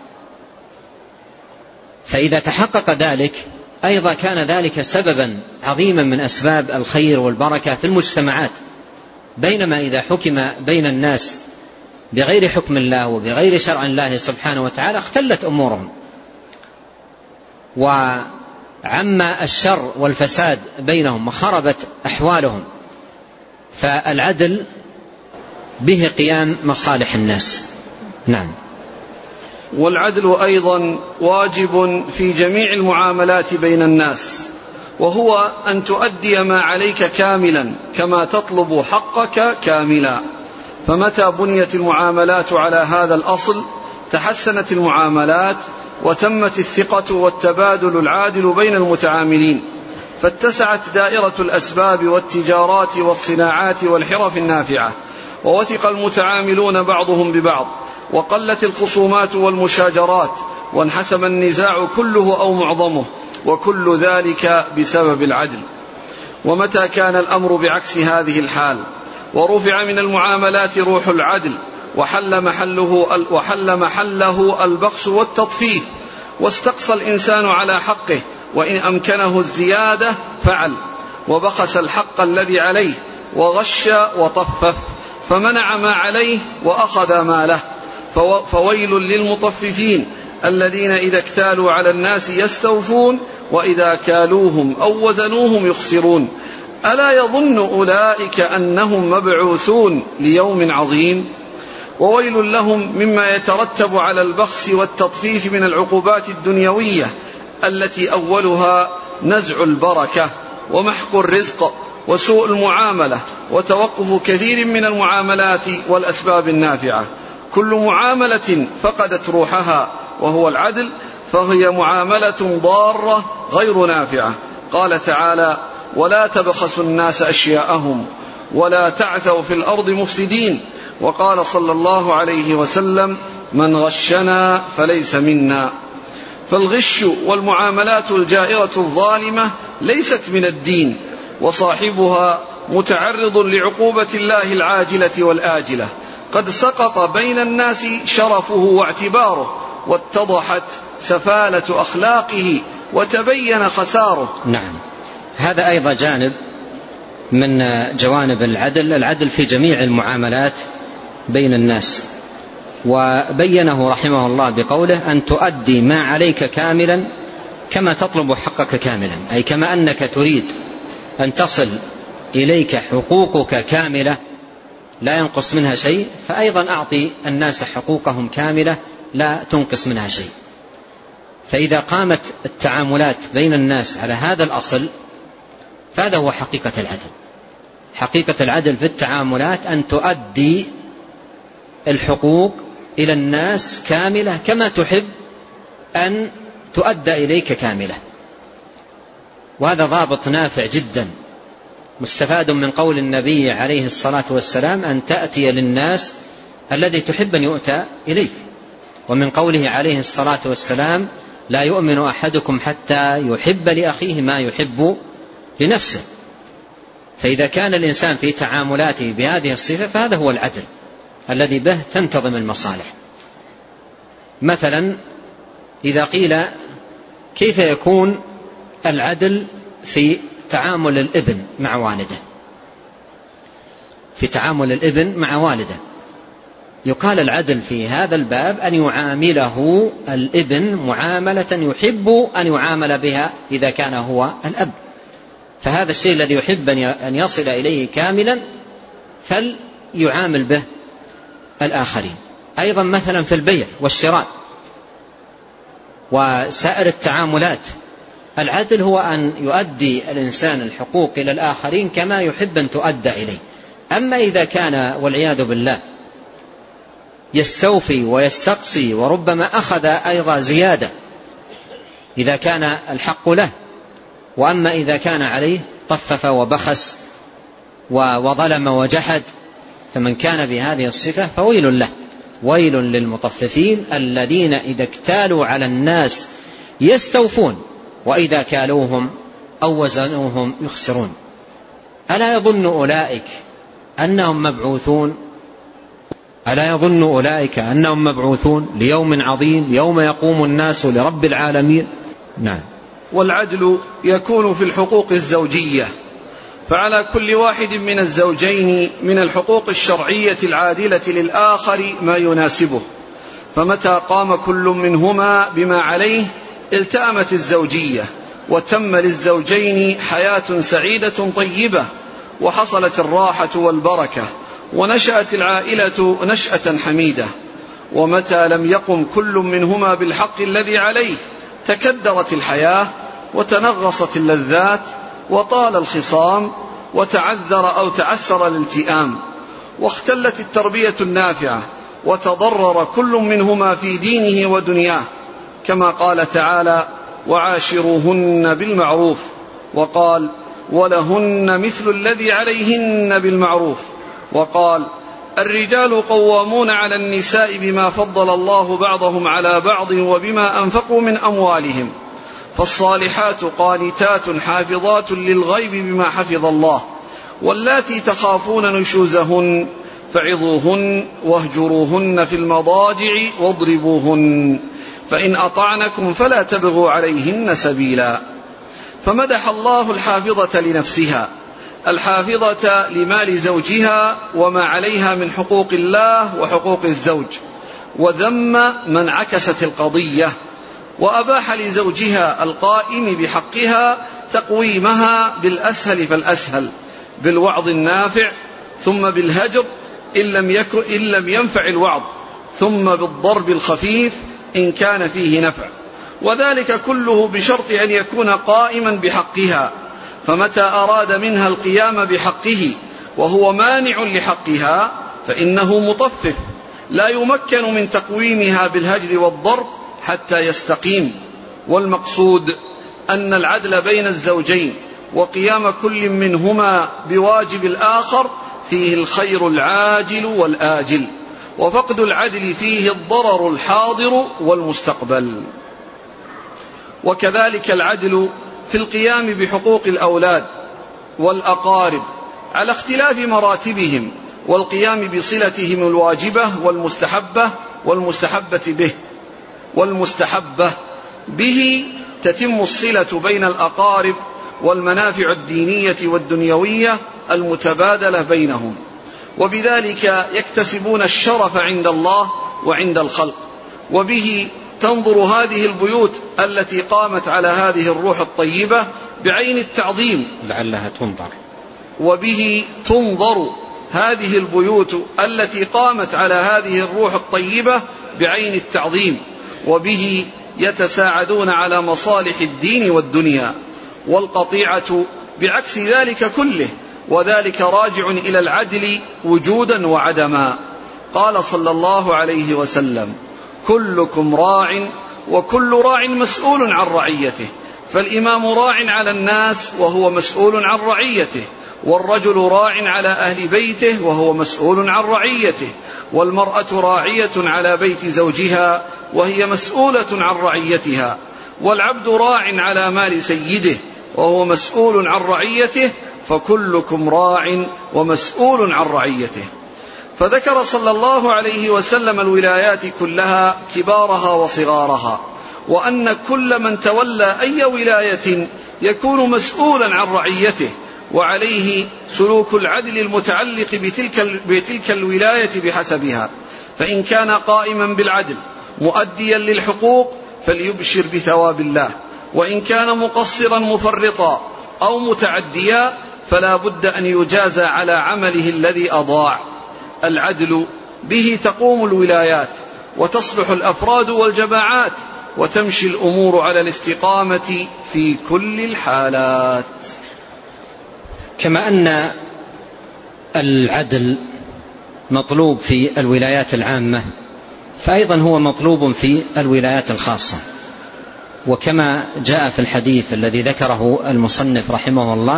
فإذا تحقق ذلك أيضا كان ذلك سببا عظيما من أسباب الخير والبركة في المجتمعات. بينما إذا حكم بين الناس بغير حكم الله وبغير شرع الله سبحانه وتعالى اختلت أمورهم، وعم الشر والفساد بينهم، وخربت أحوالهم. فالعدل به قيام مصالح الناس. نعم. والعدل أيضا واجب في جميع المعاملات بين الناس، وهو أن تؤدي ما عليك كاملا كما تطلب حقك كاملا. فمتى بنيت المعاملات على هذا الأصل تحسنت المعاملات، وتمت الثقة والتبادل العادل بين المتعاملين، فاتسعت دائرة الأسباب والتجارات والصناعات والحرف النافعة، ووثق المتعاملون بعضهم ببعض، وقلت الخصومات والمشاجرات، وانحسم النزاع كله أو معظمه، وكل ذلك بسبب العدل. ومتى كان الأمر بعكس هذه الحال ورفع من المعاملات روح العدل وحل محله البخس والتطفيف، واستقصى الإنسان على حقه، وإن أمكنه الزيادة فعل، وبخس الحق الذي عليه، وغش وطفف، فمنع ما عليه وأخذ ما له. فويل للمطففين الذين إذا اكتالوا على الناس يستوفون، وإذا كالوهم أو وزنوهم يخسرون ألا يظن أولئك أنهم مبعوثون ليوم عظيم وويل لهم مما يترتب على البخس والتطفيف من العقوبات الدنيوية التي أولها نزع البركة ومحق الرزق وسوء المعاملة وتوقف كثير من المعاملات والأسباب النافعة. كل معاملة فقدت روحها وهو العدل فهي معاملة ضارة غير نافعة. قال تعالى: ولا تبخسوا الناس أشياءهم ولا تعثوا في الأرض مفسدين. وقال صلى الله عليه وسلم: من غشنا فليس منا. فالغش والمعاملات الجائرة الظالمة ليست من الدين، وصاحبها متعرض لعقوبة الله العاجلة والآجلة. قد سقط بين الناس شرفه واعتباره، واتضحت سفالة أخلاقه وتبين خساره. نعم، هذا أيضا جانب من جوانب العدل في جميع المعاملات بين الناس، وبينه رحمه الله بقوله: أن تؤدي ما عليك كاملا كما تطلب حقك كاملا، أي كما أنك تريد أن تصل إليك حقوقك كاملة لا ينقص منها شيء، فأيضا أعطي الناس حقوقهم كاملة لا تنقص منها شيء. فإذا قامت التعاملات بين الناس على هذا الأصل فهذا هو حقيقة العدل. حقيقة العدل في التعاملات أن تؤدي الحقوق إلى الناس كاملة كما تحب أن تؤدى إليك كاملة. وهذا ضابط نافع جدا مستفاد من قول النبي عليه الصلاة والسلام: أن تأتي للناس الذي تحب أن يؤتى إليك. ومن قوله عليه الصلاة والسلام: لا يؤمن أحدكم حتى يحب لأخيه ما يحب لنفسه. فإذا كان الإنسان في تعاملاته بهذه الصفة فهذا هو العدل الذي به تنتظم المصالح. مثلا إذا قيل: كيف يكون العدل في تعامل الابن مع والده؟ في تعامل الابن مع والده يقال العدل في هذا الباب أن يعامله الابن معاملة يحب أن يعامل بها إذا كان هو الأب. فهذا الشيء الذي يحب أن يصل إليه كاملا فليعامل به الآخرين. أيضا مثلا في البيع والشراء وسائر التعاملات، العدل هو أن يؤدي الإنسان الحقوق إلى الآخرين كما يحب أن تؤدى إليه. أما إذا كان والعياذ بالله يستوفي ويستقصي وربما أخذ أيضا زيادة إذا كان الحق له، وأما إذا كان عليه طفف وبخس وظلم وجحد، فمن كان بهذه الصفة فويل له. ويل للمطففين الذين إذا اكتالوا على الناس يستوفون وإذا كالوهم أو وزنوهم يخسرون. ألا يظن أولئك أنهم مبعوثون؟ ألا يظن أولئك أنهم مبعوثون ليوم عظيم يوم يقوم الناس لرب العالمين. نعم. والعدل يكون في الحقوق الزوجية، فعلى كل واحد من الزوجين من الحقوق الشرعية العادلة للآخر ما يناسبه، فمتى قام كل منهما بما عليه التأمت الزوجية وتم للزوجين حياة سعيدة طيبة، وحصلت الراحة والبركة، ونشأت العائلة نشأة حميدة. ومتى لم يقم كل منهما بالحق الذي عليه تكدرت الحياة وتنغصت اللذات وطال الخصام وتعذر أو تعسر الالتئام، واختلت التربية النافعة وتضرر كل منهما في دينه ودنياه، كما قال تعالى: وعاشروهن بالمعروف، وقال: ولهن مثل الذي عليهن بالمعروف، وقال: الرجال قوامون على النساء بما فضل الله بعضهم على بعض وبما أنفقوا من أموالهم، فالصالحات قانتات حافظات للغيب بما حفظ الله، واللاتي تخافون نشوزهن فعظوهن واهجروهن في المضاجع واضربوهن، فإن أطعنكم فلا تبغوا عليهن سبيلا. فمدح الله الحافظة لنفسها الحافظة لمال زوجها وما عليها من حقوق الله وحقوق الزوج، وذم من عكست القضية وأباح لزوجها القائم بحقها تقويمها بالأسهل فالأسهل، بالوعظ النافع، ثم بالهجر إن لم ينفع الوعظ، ثم بالضرب الخفيف إن كان فيه نفع، وذلك كله بشرط أن يكون قائما بحقها. فمتى أراد منها القيام بحقه وهو مانع لحقها فإنه مطفف لا يمكن من تقويمها بالهجر والضرب حتى يستقيم. والمقصود أن العدل بين الزوجين وقيام كل منهما بواجب الآخر فيه الخير العاجل والآجل، وفقد العدل فيه الضرر الحاضر والمستقبل. وكذلك العدل في القيام بحقوق الأولاد والأقارب على اختلاف مراتبهم، والقيام بصلتهم الواجبة والمستحبة به تتم الصلة بين الأقارب والمنافع الدينية والدنيوية المتبادلة بينهم، وبذلك يكتسبون الشرف عند الله وعند الخلق. وبه تنظر هذه البيوت التي قامت على هذه الروح الطيبة بعين التعظيم، لعلها تنظر. وبه تنظر هذه البيوت التي قامت على هذه الروح الطيبة بعين التعظيم، وبه يتساعدون على مصالح الدين والدنيا. والقطيعة بعكس ذلك كله، وذلك راجع إلى العدل وجودا وعدما. قال صلى الله عليه وسلم: كلكم راع وكل راع مسؤول عن رعيته، فالإمام راع على الناس وهو مسؤول عن رعيته، والرجل راع على أهل بيته وهو مسؤول عن رعيته، والمرأة راعية على بيت زوجها وهي مسؤولة عن رعيتها، والعبد راع على مال سيده وهو مسؤول عن رعيته، فكلكم راع ومسؤول عن رعيته. فذكر صلى الله عليه وسلم الولايات كلها كبارها وصغارها، وأن كل من تولى أي ولاية يكون مسؤولا عن رعيته، وعليه سلوك العدل المتعلق بتلك الولاية بحسبها. فإن كان قائما بالعدل مؤديا للحقوق فليبشر بثواب الله، وإن كان مقصرا مفرطا أو متعديا فلا بد أن يجازى على عمله الذي أضاع. العدل به تقوم الولايات وتصلح الأفراد والجماعات، وتمشي الأمور على الاستقامة في كل الحالات. كما أن العدل مطلوب في الولايات العامة، فأيضا هو مطلوب في الولايات الخاصة. وكما جاء في الحديث الذي ذكره المصنف رحمه الله: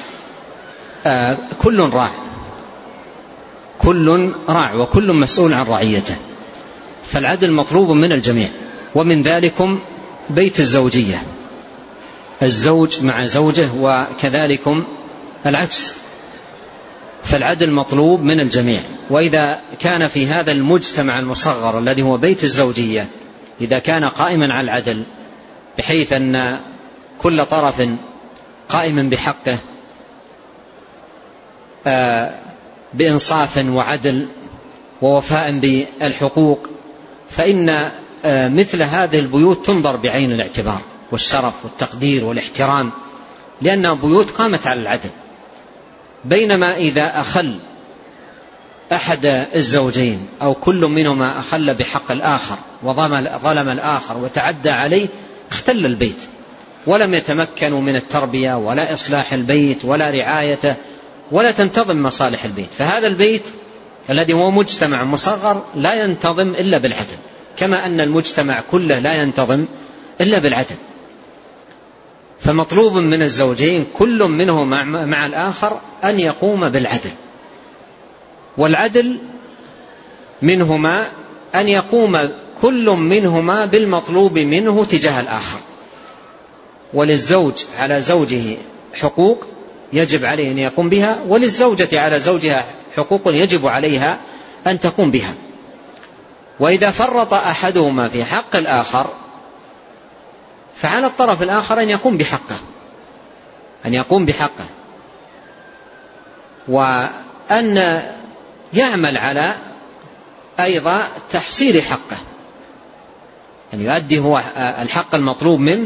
كل راع وكل مسؤول عن رعيته. فالعدل مطلوب من الجميع، ومن ذلكم بيت الزوجية، الزوج مع زوجه، وكذلكم العكس. فالعدل مطلوب من الجميع. وإذا كان في هذا المجتمع المصغر الذي هو بيت الزوجية، إذا كان قائما على العدل بحيث أن كل طرف قائم بحقه بإنصاف وعدل ووفاء بالحقوق، فإن مثل هذه البيوت تنظر بعين الاعتبار والشرف والتقدير والاحترام، لأنها بيوت قامت على العدل. بينما إذا أخل أحد الزوجين أو كل منهما أخل بحق الآخر وظلم الآخر وتعدى عليه، اختل البيت، ولم يتمكنوا من التربية ولا إصلاح البيت ولا رعايته ولا تنتظم مصالح البيت. فهذا البيت الذي هو مجتمع مصغر لا ينتظم إلا بالعدل، كما أن المجتمع كله لا ينتظم إلا بالعدل. فمطلوب من الزوجين كل منهما مع الآخر أن يقوم بالعدل، والعدل منهما أن يقوم كل منهما بالمطلوب منه تجاه الآخر. وللزوج على زوجه حقوق يجب عليه أن يقوم بها، وللزوجة على زوجها حقوق يجب عليها أن تقوم بها. وإذا فرط أحدهما في حق الآخر فعلى الطرف الآخر أن يقوم بحقه، وأن يعمل على أيضا تحصيل حقه. أن يؤدي هو الحق المطلوب منه،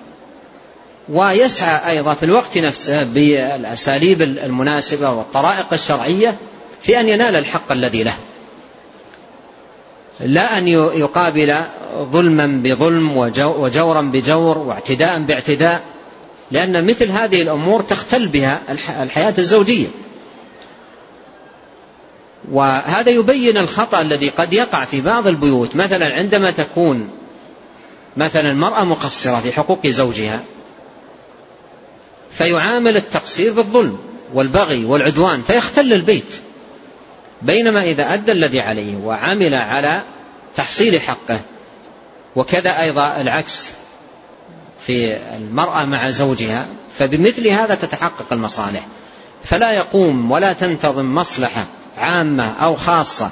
ويسعى أيضا في الوقت نفسه بالأساليب المناسبة والطرائق الشرعية في أن ينال الحق الذي له، لا أن يقابل ظلما بظلم وجورا بجور واعتداء باعتداء، لأن مثل هذه الأمور تختل بها الحياة الزوجية. وهذا يبين الخطأ الذي قد يقع في بعض البيوت، مثلا عندما تكون مثلا المرأة مقصرة في حقوق زوجها فيعامل التقصير بالظلم والبغي والعدوان فيختل البيت، بينما إذا أدى الذي عليه وعمل على تحصيل حقه. وكذا أيضا العكس في المرأة مع زوجها، فبمثل هذا تتحقق المصالح، فلا يقوم ولا تنتظم مصلحة عامة أو خاصة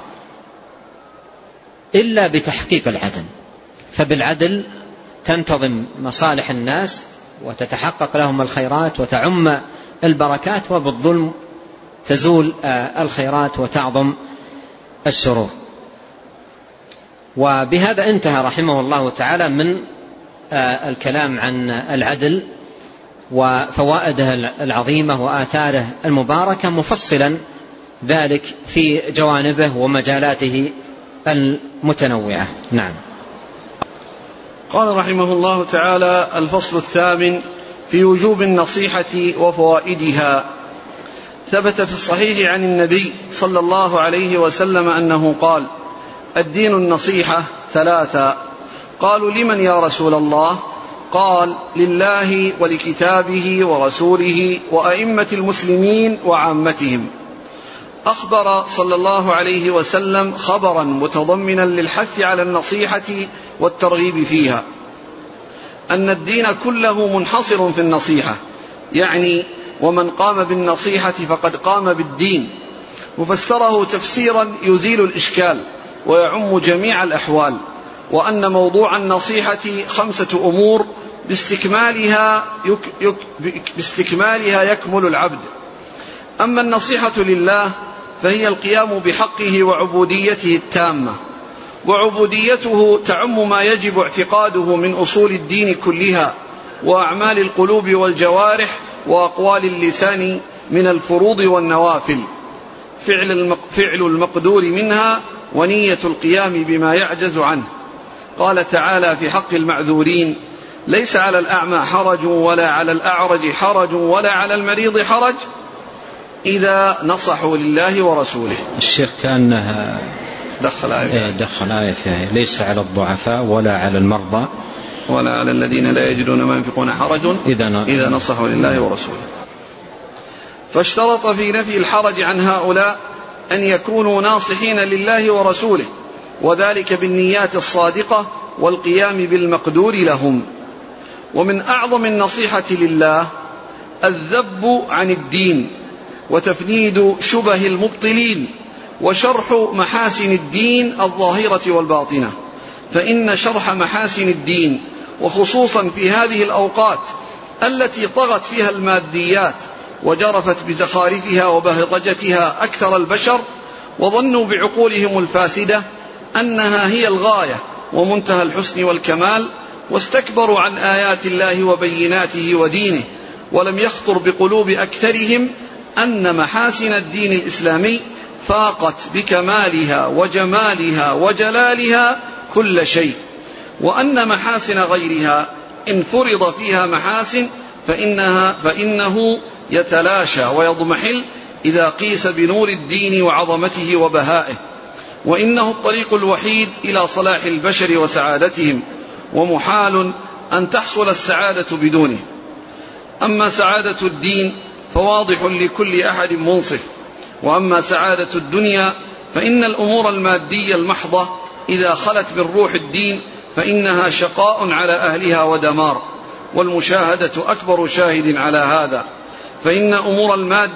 إلا بتحقيق العدل، فبالعدل تنتظم مصالح الناس وتتحقق لهم الخيرات وتعم البركات، وبالظلم تزول الخيرات وتعظم الشرور. وبهذا انتهى رحمه الله تعالى من الكلام عن العدل وفوائده العظيمة وآثاره المباركة، مفصلا ذلك في جوانبه ومجالاته المتنوعة. نعم. قال رحمه الله تعالى: الفصل الثامن في وجوب النصيحة وفوائدها. ثبت في الصحيح عن النبي صلى الله عليه وسلم أنه قال: الدين النصيحة ثلاثة. قالوا: لمن يا رسول الله؟ قال: لله ولكتابه ورسوله وأئمة المسلمين وعامتهم. أخبر صلى الله عليه وسلم خبرا متضمنا للحث على النصيحة والترغيب فيها، أن الدين كله منحصر في النصيحة، يعني ومن قام بالنصيحة فقد قام بالدين، وفسره تفسيرا يزيل الإشكال ويعم جميع الأحوال، وأن موضوع النصيحة 5 أمور باستكمالها يكمل العبد. أما النصيحة لله فهي القيام بحقه وعبوديته التامة، وعبوديته تعم ما يجب اعتقاده من أصول الدين كلها وأعمال القلوب والجوارح وأقوال اللسان من الفروض والنوافل، فعل المقدور منها ونية القيام بما يعجز عنه. قال تعالى في حق المعذورين: ليس على الأعمى حرج ولا على الأعرج حرج ولا على المريض حرج إذا نصحوا لله ورسوله. الشيخ كأنها دخل آية فيها: ليس على الضعفاء ولا على المرضى ولا على الذين لا يجدون ما ينفقون حرج إذا نصحوا لله ورسوله. فاشترط في نفي الحرج عن هؤلاء أن يكونوا ناصحين لله ورسوله، وذلك بالنيات الصادقة والقيام بالمقدور لهم. ومن أعظم النصيحة لله الذب عن الدين وتفنيد شبه المبطلين وشرح محاسن الدين الظاهرة والباطنة، فإن شرح محاسن الدين وخصوصا في هذه الأوقات التي طغت فيها الماديات وجرفت بزخارفها وبهرجتها أكثر البشر، وظنوا بعقولهم الفاسدة أنها هي الغاية ومنتهى الحسن والكمال، واستكبروا عن آيات الله وبيناته ودينه، ولم يخطر بقلوب أكثرهم أن محاسن الدين الإسلامي فاقت بكمالها وجمالها وجلالها كل شيء، وأن محاسن غيرها إن فرض فيها محاسن فإنه يتلاشى ويضمحل إذا قيس بنور الدين وعظمته وبهائه، وإنه الطريق الوحيد إلى صلاح البشر وسعادتهم، ومحال أن تحصل السعادة بدونه. أما سعادة الدين فواضح لكل أحد منصف، وأما سعادة الدنيا فإن الأمور المادية المحضة إذا خلت من روح الدين فإنها شقاء على أهلها ودمار، والمشاهدة أكبر شاهد على هذا. فإن أمور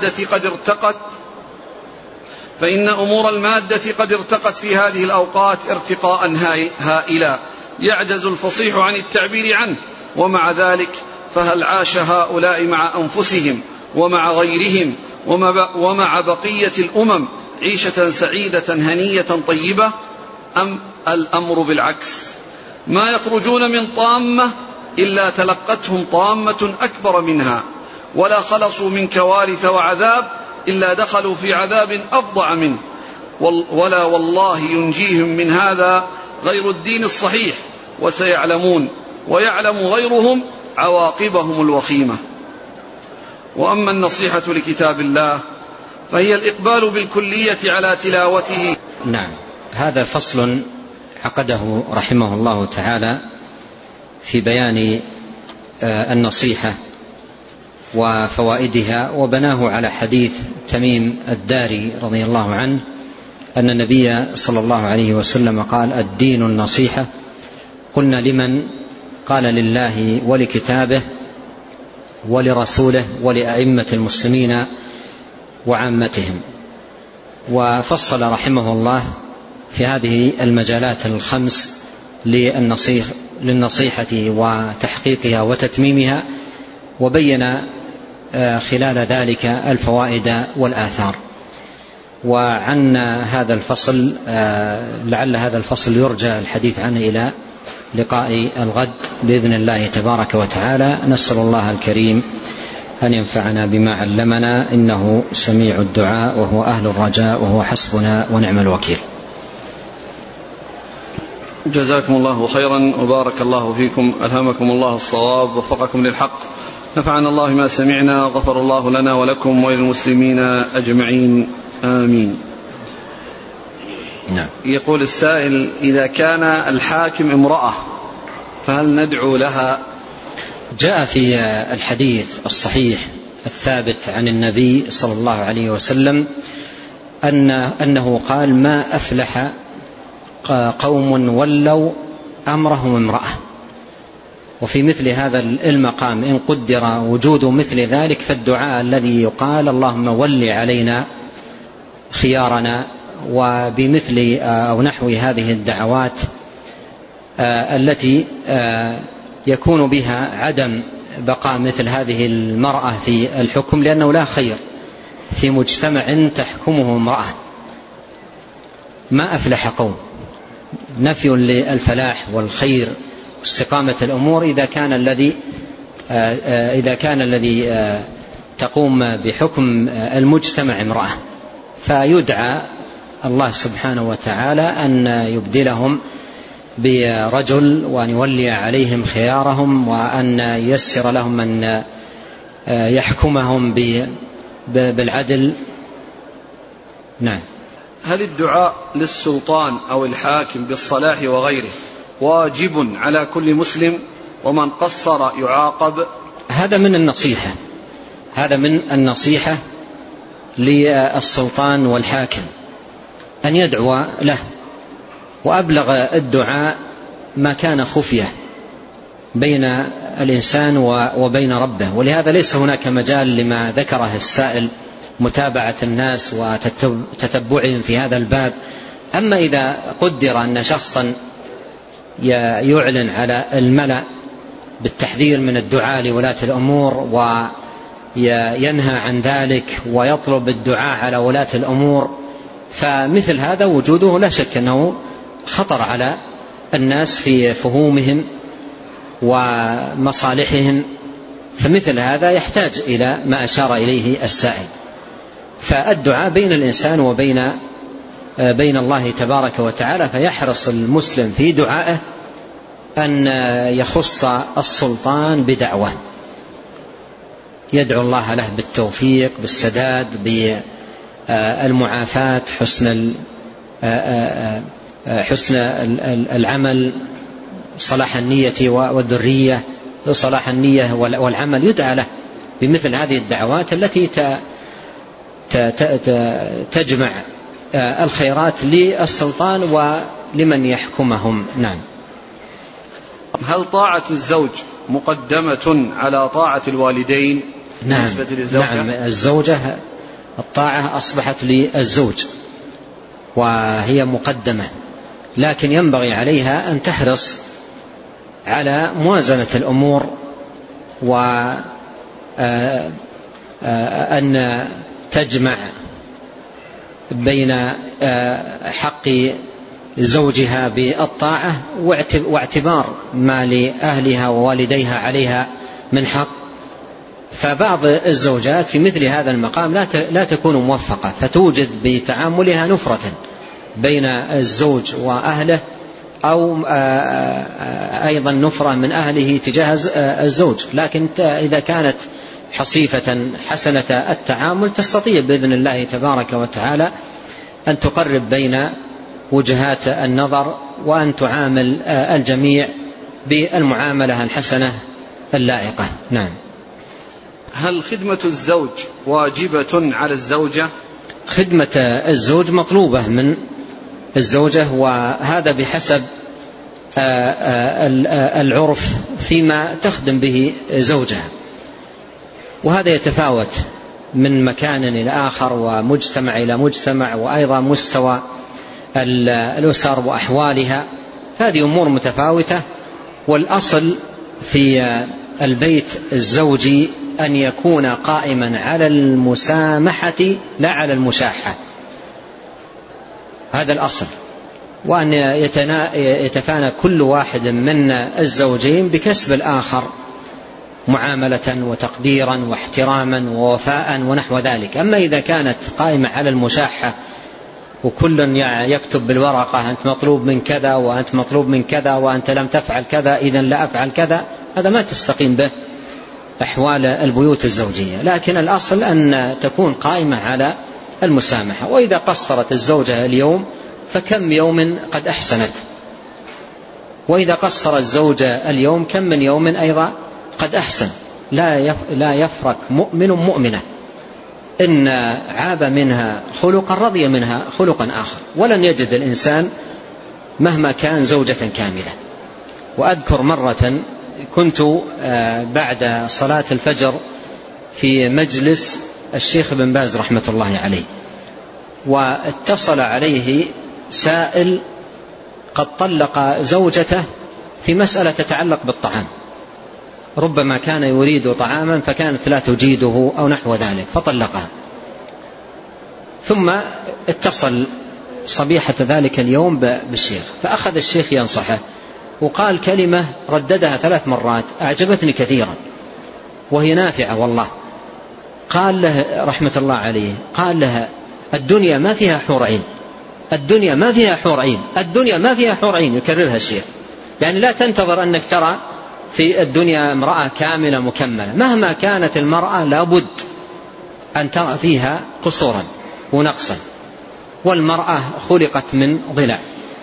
المادة قد ارتقت في هذه الأوقات ارتقاء هائلا يعجز الفصيح عن التعبير عنه، ومع ذلك فهل عاش هؤلاء مع أنفسهم ومع غيرهم ومع بقية الأمم عيشة سعيدة هنية طيبة، أم الأمر بالعكس؟ ما يخرجون من طامة إلا تلقتهم طامة أكبر منها، ولا خلصوا من كوارث وعذاب إلا دخلوا في عذاب أفظع منه، ولا والله ينجيهم من هذا غير الدين الصحيح، وسيعلمون ويعلم غيرهم عواقبهم الوخيمة. وأما النصيحة لكتاب الله فهي الإقبال بالكلية على تلاوته. نعم، هذا فصل عقده رحمه الله تعالى في بيان النصيحة وفوائدها، وبناه على حديث تميم الداري رضي الله عنه أن النبي صلى الله عليه وسلم قال: الدين النصيحة. قلنا: لمن؟ قال: لله ولكتابه ولرسوله ولأئمة المسلمين وعامتهم. وفصل رحمه الله في هذه المجالات الخمس للنصيحة وتحقيقها وتتميمها، وبين خلال ذلك الفوائد والآثار. وعن هذا الفصل لعل هذا الفصل يرجى الحديث عنه إلى لقاء الغد بإذن الله تبارك وتعالى. نسأل الله الكريم أن ينفعنا بما علمنا، إنه سميع الدعاء وهو أهل الرجاء وهو حسبنا ونعم الوكيل. جزاكم الله خيرا وبارك الله فيكم، ألهمكم الله الصواب ووفقكم للحق، نفعنا الله ما سمعنا، غفر الله لنا ولكم وللمسلمين أجمعين، آمين. نعم. يقول السائل: إذا كان الحاكم امرأة فهل ندعو لها؟ جاء في الحديث الصحيح الثابت عن النبي صلى الله عليه وسلم أنه قال: ما أفلح قوم ولوا أمرهم امرأة. وفي مثل هذا المقام إن قدر وجود مثل ذلك فالدعاء الذي يقال: اللهم ول علينا خيارنا، وبمثل أو نحو هذه الدعوات التي يكون بها عدم بقاء مثل هذه المرأة في الحكم، لأنه لا خير في مجتمع تحكمه امرأة. ما أفلح قوم، نفي للفلاح والخير واستقامة الأمور إذا كان الذي تقوم بحكم المجتمع امرأة. فيدعى الله سبحانه وتعالى أن يبدلهم برجل، وأن يولي عليهم خيارهم، وأن ييسر لهم أن يحكمهم بالعدل. نعم. هل الدعاء للسلطان أو الحاكم بالصلاح وغيره واجب على كل مسلم، ومن قصر يعاقب؟ هذا من النصيحة للسلطان والحاكم أن يدعو له، وأبلغ الدعاء ما كان خفية بين الإنسان وبين ربه. ولهذا ليس هناك مجال لما ذكره السائل متابعة الناس وتتبعهم في هذا الباب. أما إذا قدر أن شخصا يعلن على الملأ بالتحذير من الدعاء لولاة الأمور وينهى عن ذلك ويطلب الدعاء على ولاة الأمور، فمثل هذا وجوده لا شك أنه خطر على الناس في فهومهم ومصالحهم، فمثل هذا يحتاج إلى ما أشار إليه السائل. فالدعاء بين الإنسان وبين الله تبارك وتعالى، فيحرص المسلم في دعائه أن يخص السلطان بدعوة يدعو الله له بالتوفيق، بالسداد، بالمعافاة، حسن العمل، صلاح النية والذرية، صلاح النية والعمل. يدعى له بمثل هذه الدعوات التي تجمع الخيرات للسلطان ولمن يحكمهم. نعم. هل طاعة الزوج مقدمة على طاعة الوالدين بالنسبة للزوجة؟ نعم، الزوجة الطاعة أصبحت للزوج وهي مقدمة، لكن ينبغي عليها أن تحرص على موازنة الأمور، وأن تجمع بين حق زوجها بالطاعة واعتبار ما لأهلها ووالديها عليها من حق. فبعض الزوجات في مثل هذا المقام لا تكون موفقة، فتوجد بتعاملها نفرة بين الزوج وأهله، أو أيضا نفرة من أهله تجاه الزوج. لكن إذا كانت حصيفة حسنة التعامل تستطيع بإذن الله تبارك وتعالى أن تقرب بين وجهات النظر، وأن تعامل الجميع بالمعاملة الحسنة اللائقة. نعم. هل خدمة الزوج واجبة على الزوجة؟ خدمة الزوج مطلوبة من الزوجة، وهذا بحسب العرف فيما تخدم به زوجها، وهذا يتفاوت من مكان إلى آخر ومجتمع إلى مجتمع، وأيضا مستوى الأسر وأحوالها، هذه أمور متفاوتة. والأصل في البيت الزوجي أن يكون قائما على المسامحة لا على المشاحة، هذا الأصل، وأن يتفانى كل واحد من الزوجين بكسب الآخر معاملة وتقديرا واحتراما ووفاء ونحو ذلك. أما إذا كانت قائمة على المشاحة وكل يكتب بالورقة أنت مطلوب من كذا وأنت مطلوب من كذا وأنت لم تفعل كذا إذن لا أفعل كذا، هذا ما تستقيم به أحوال البيوت الزوجية. لكن الأصل أن تكون قائمة على المسامحة. وإذا قصرت الزوجة اليوم فكم يوم قد أحسنت، وإذا قصر الزوجة اليوم كم من يوم أيضا قد أحسن. لا يفرق مؤمن مؤمنة إن عاب منها خلقا رضي منها خلقا آخر، ولن يجد الإنسان مهما كان زوجة كاملة. وأذكر مرة كنت بعد صلاة الفجر في مجلس الشيخ بن باز رحمة الله عليه، واتصل عليه سائل قد طلق زوجته في مسألة تتعلق بالطعام، ربما كان يريد طعاما فكانت لا تجيده أو نحو ذلك فطلقها. ثم اتصل صبيحة ذلك اليوم بالشيخ، فأخذ الشيخ ينصحه وقال كلمة رددها 3 مرات أعجبتني كثيرا وهي نافعة والله. قال له رحمة الله عليه، قال لها الدنيا ما فيها حور عين، الدنيا ما فيها حور عين، الدنيا ما فيها حور عين، يكررها الشيخ. يعني لا تنتظر أنك ترى في الدنيا امرأة كاملة مكملة، مهما كانت المرأة لابد أن ترى فيها قصورا ونقصا، والمرأة خلقت من ضلع،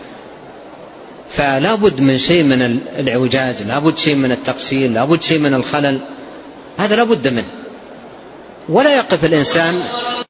فلا بد من شيء من الإعوجاج، لا بد شيء من التقصير، لا بد شيء من الخلل، هذا لا بد منه. ولا يقف الإنسان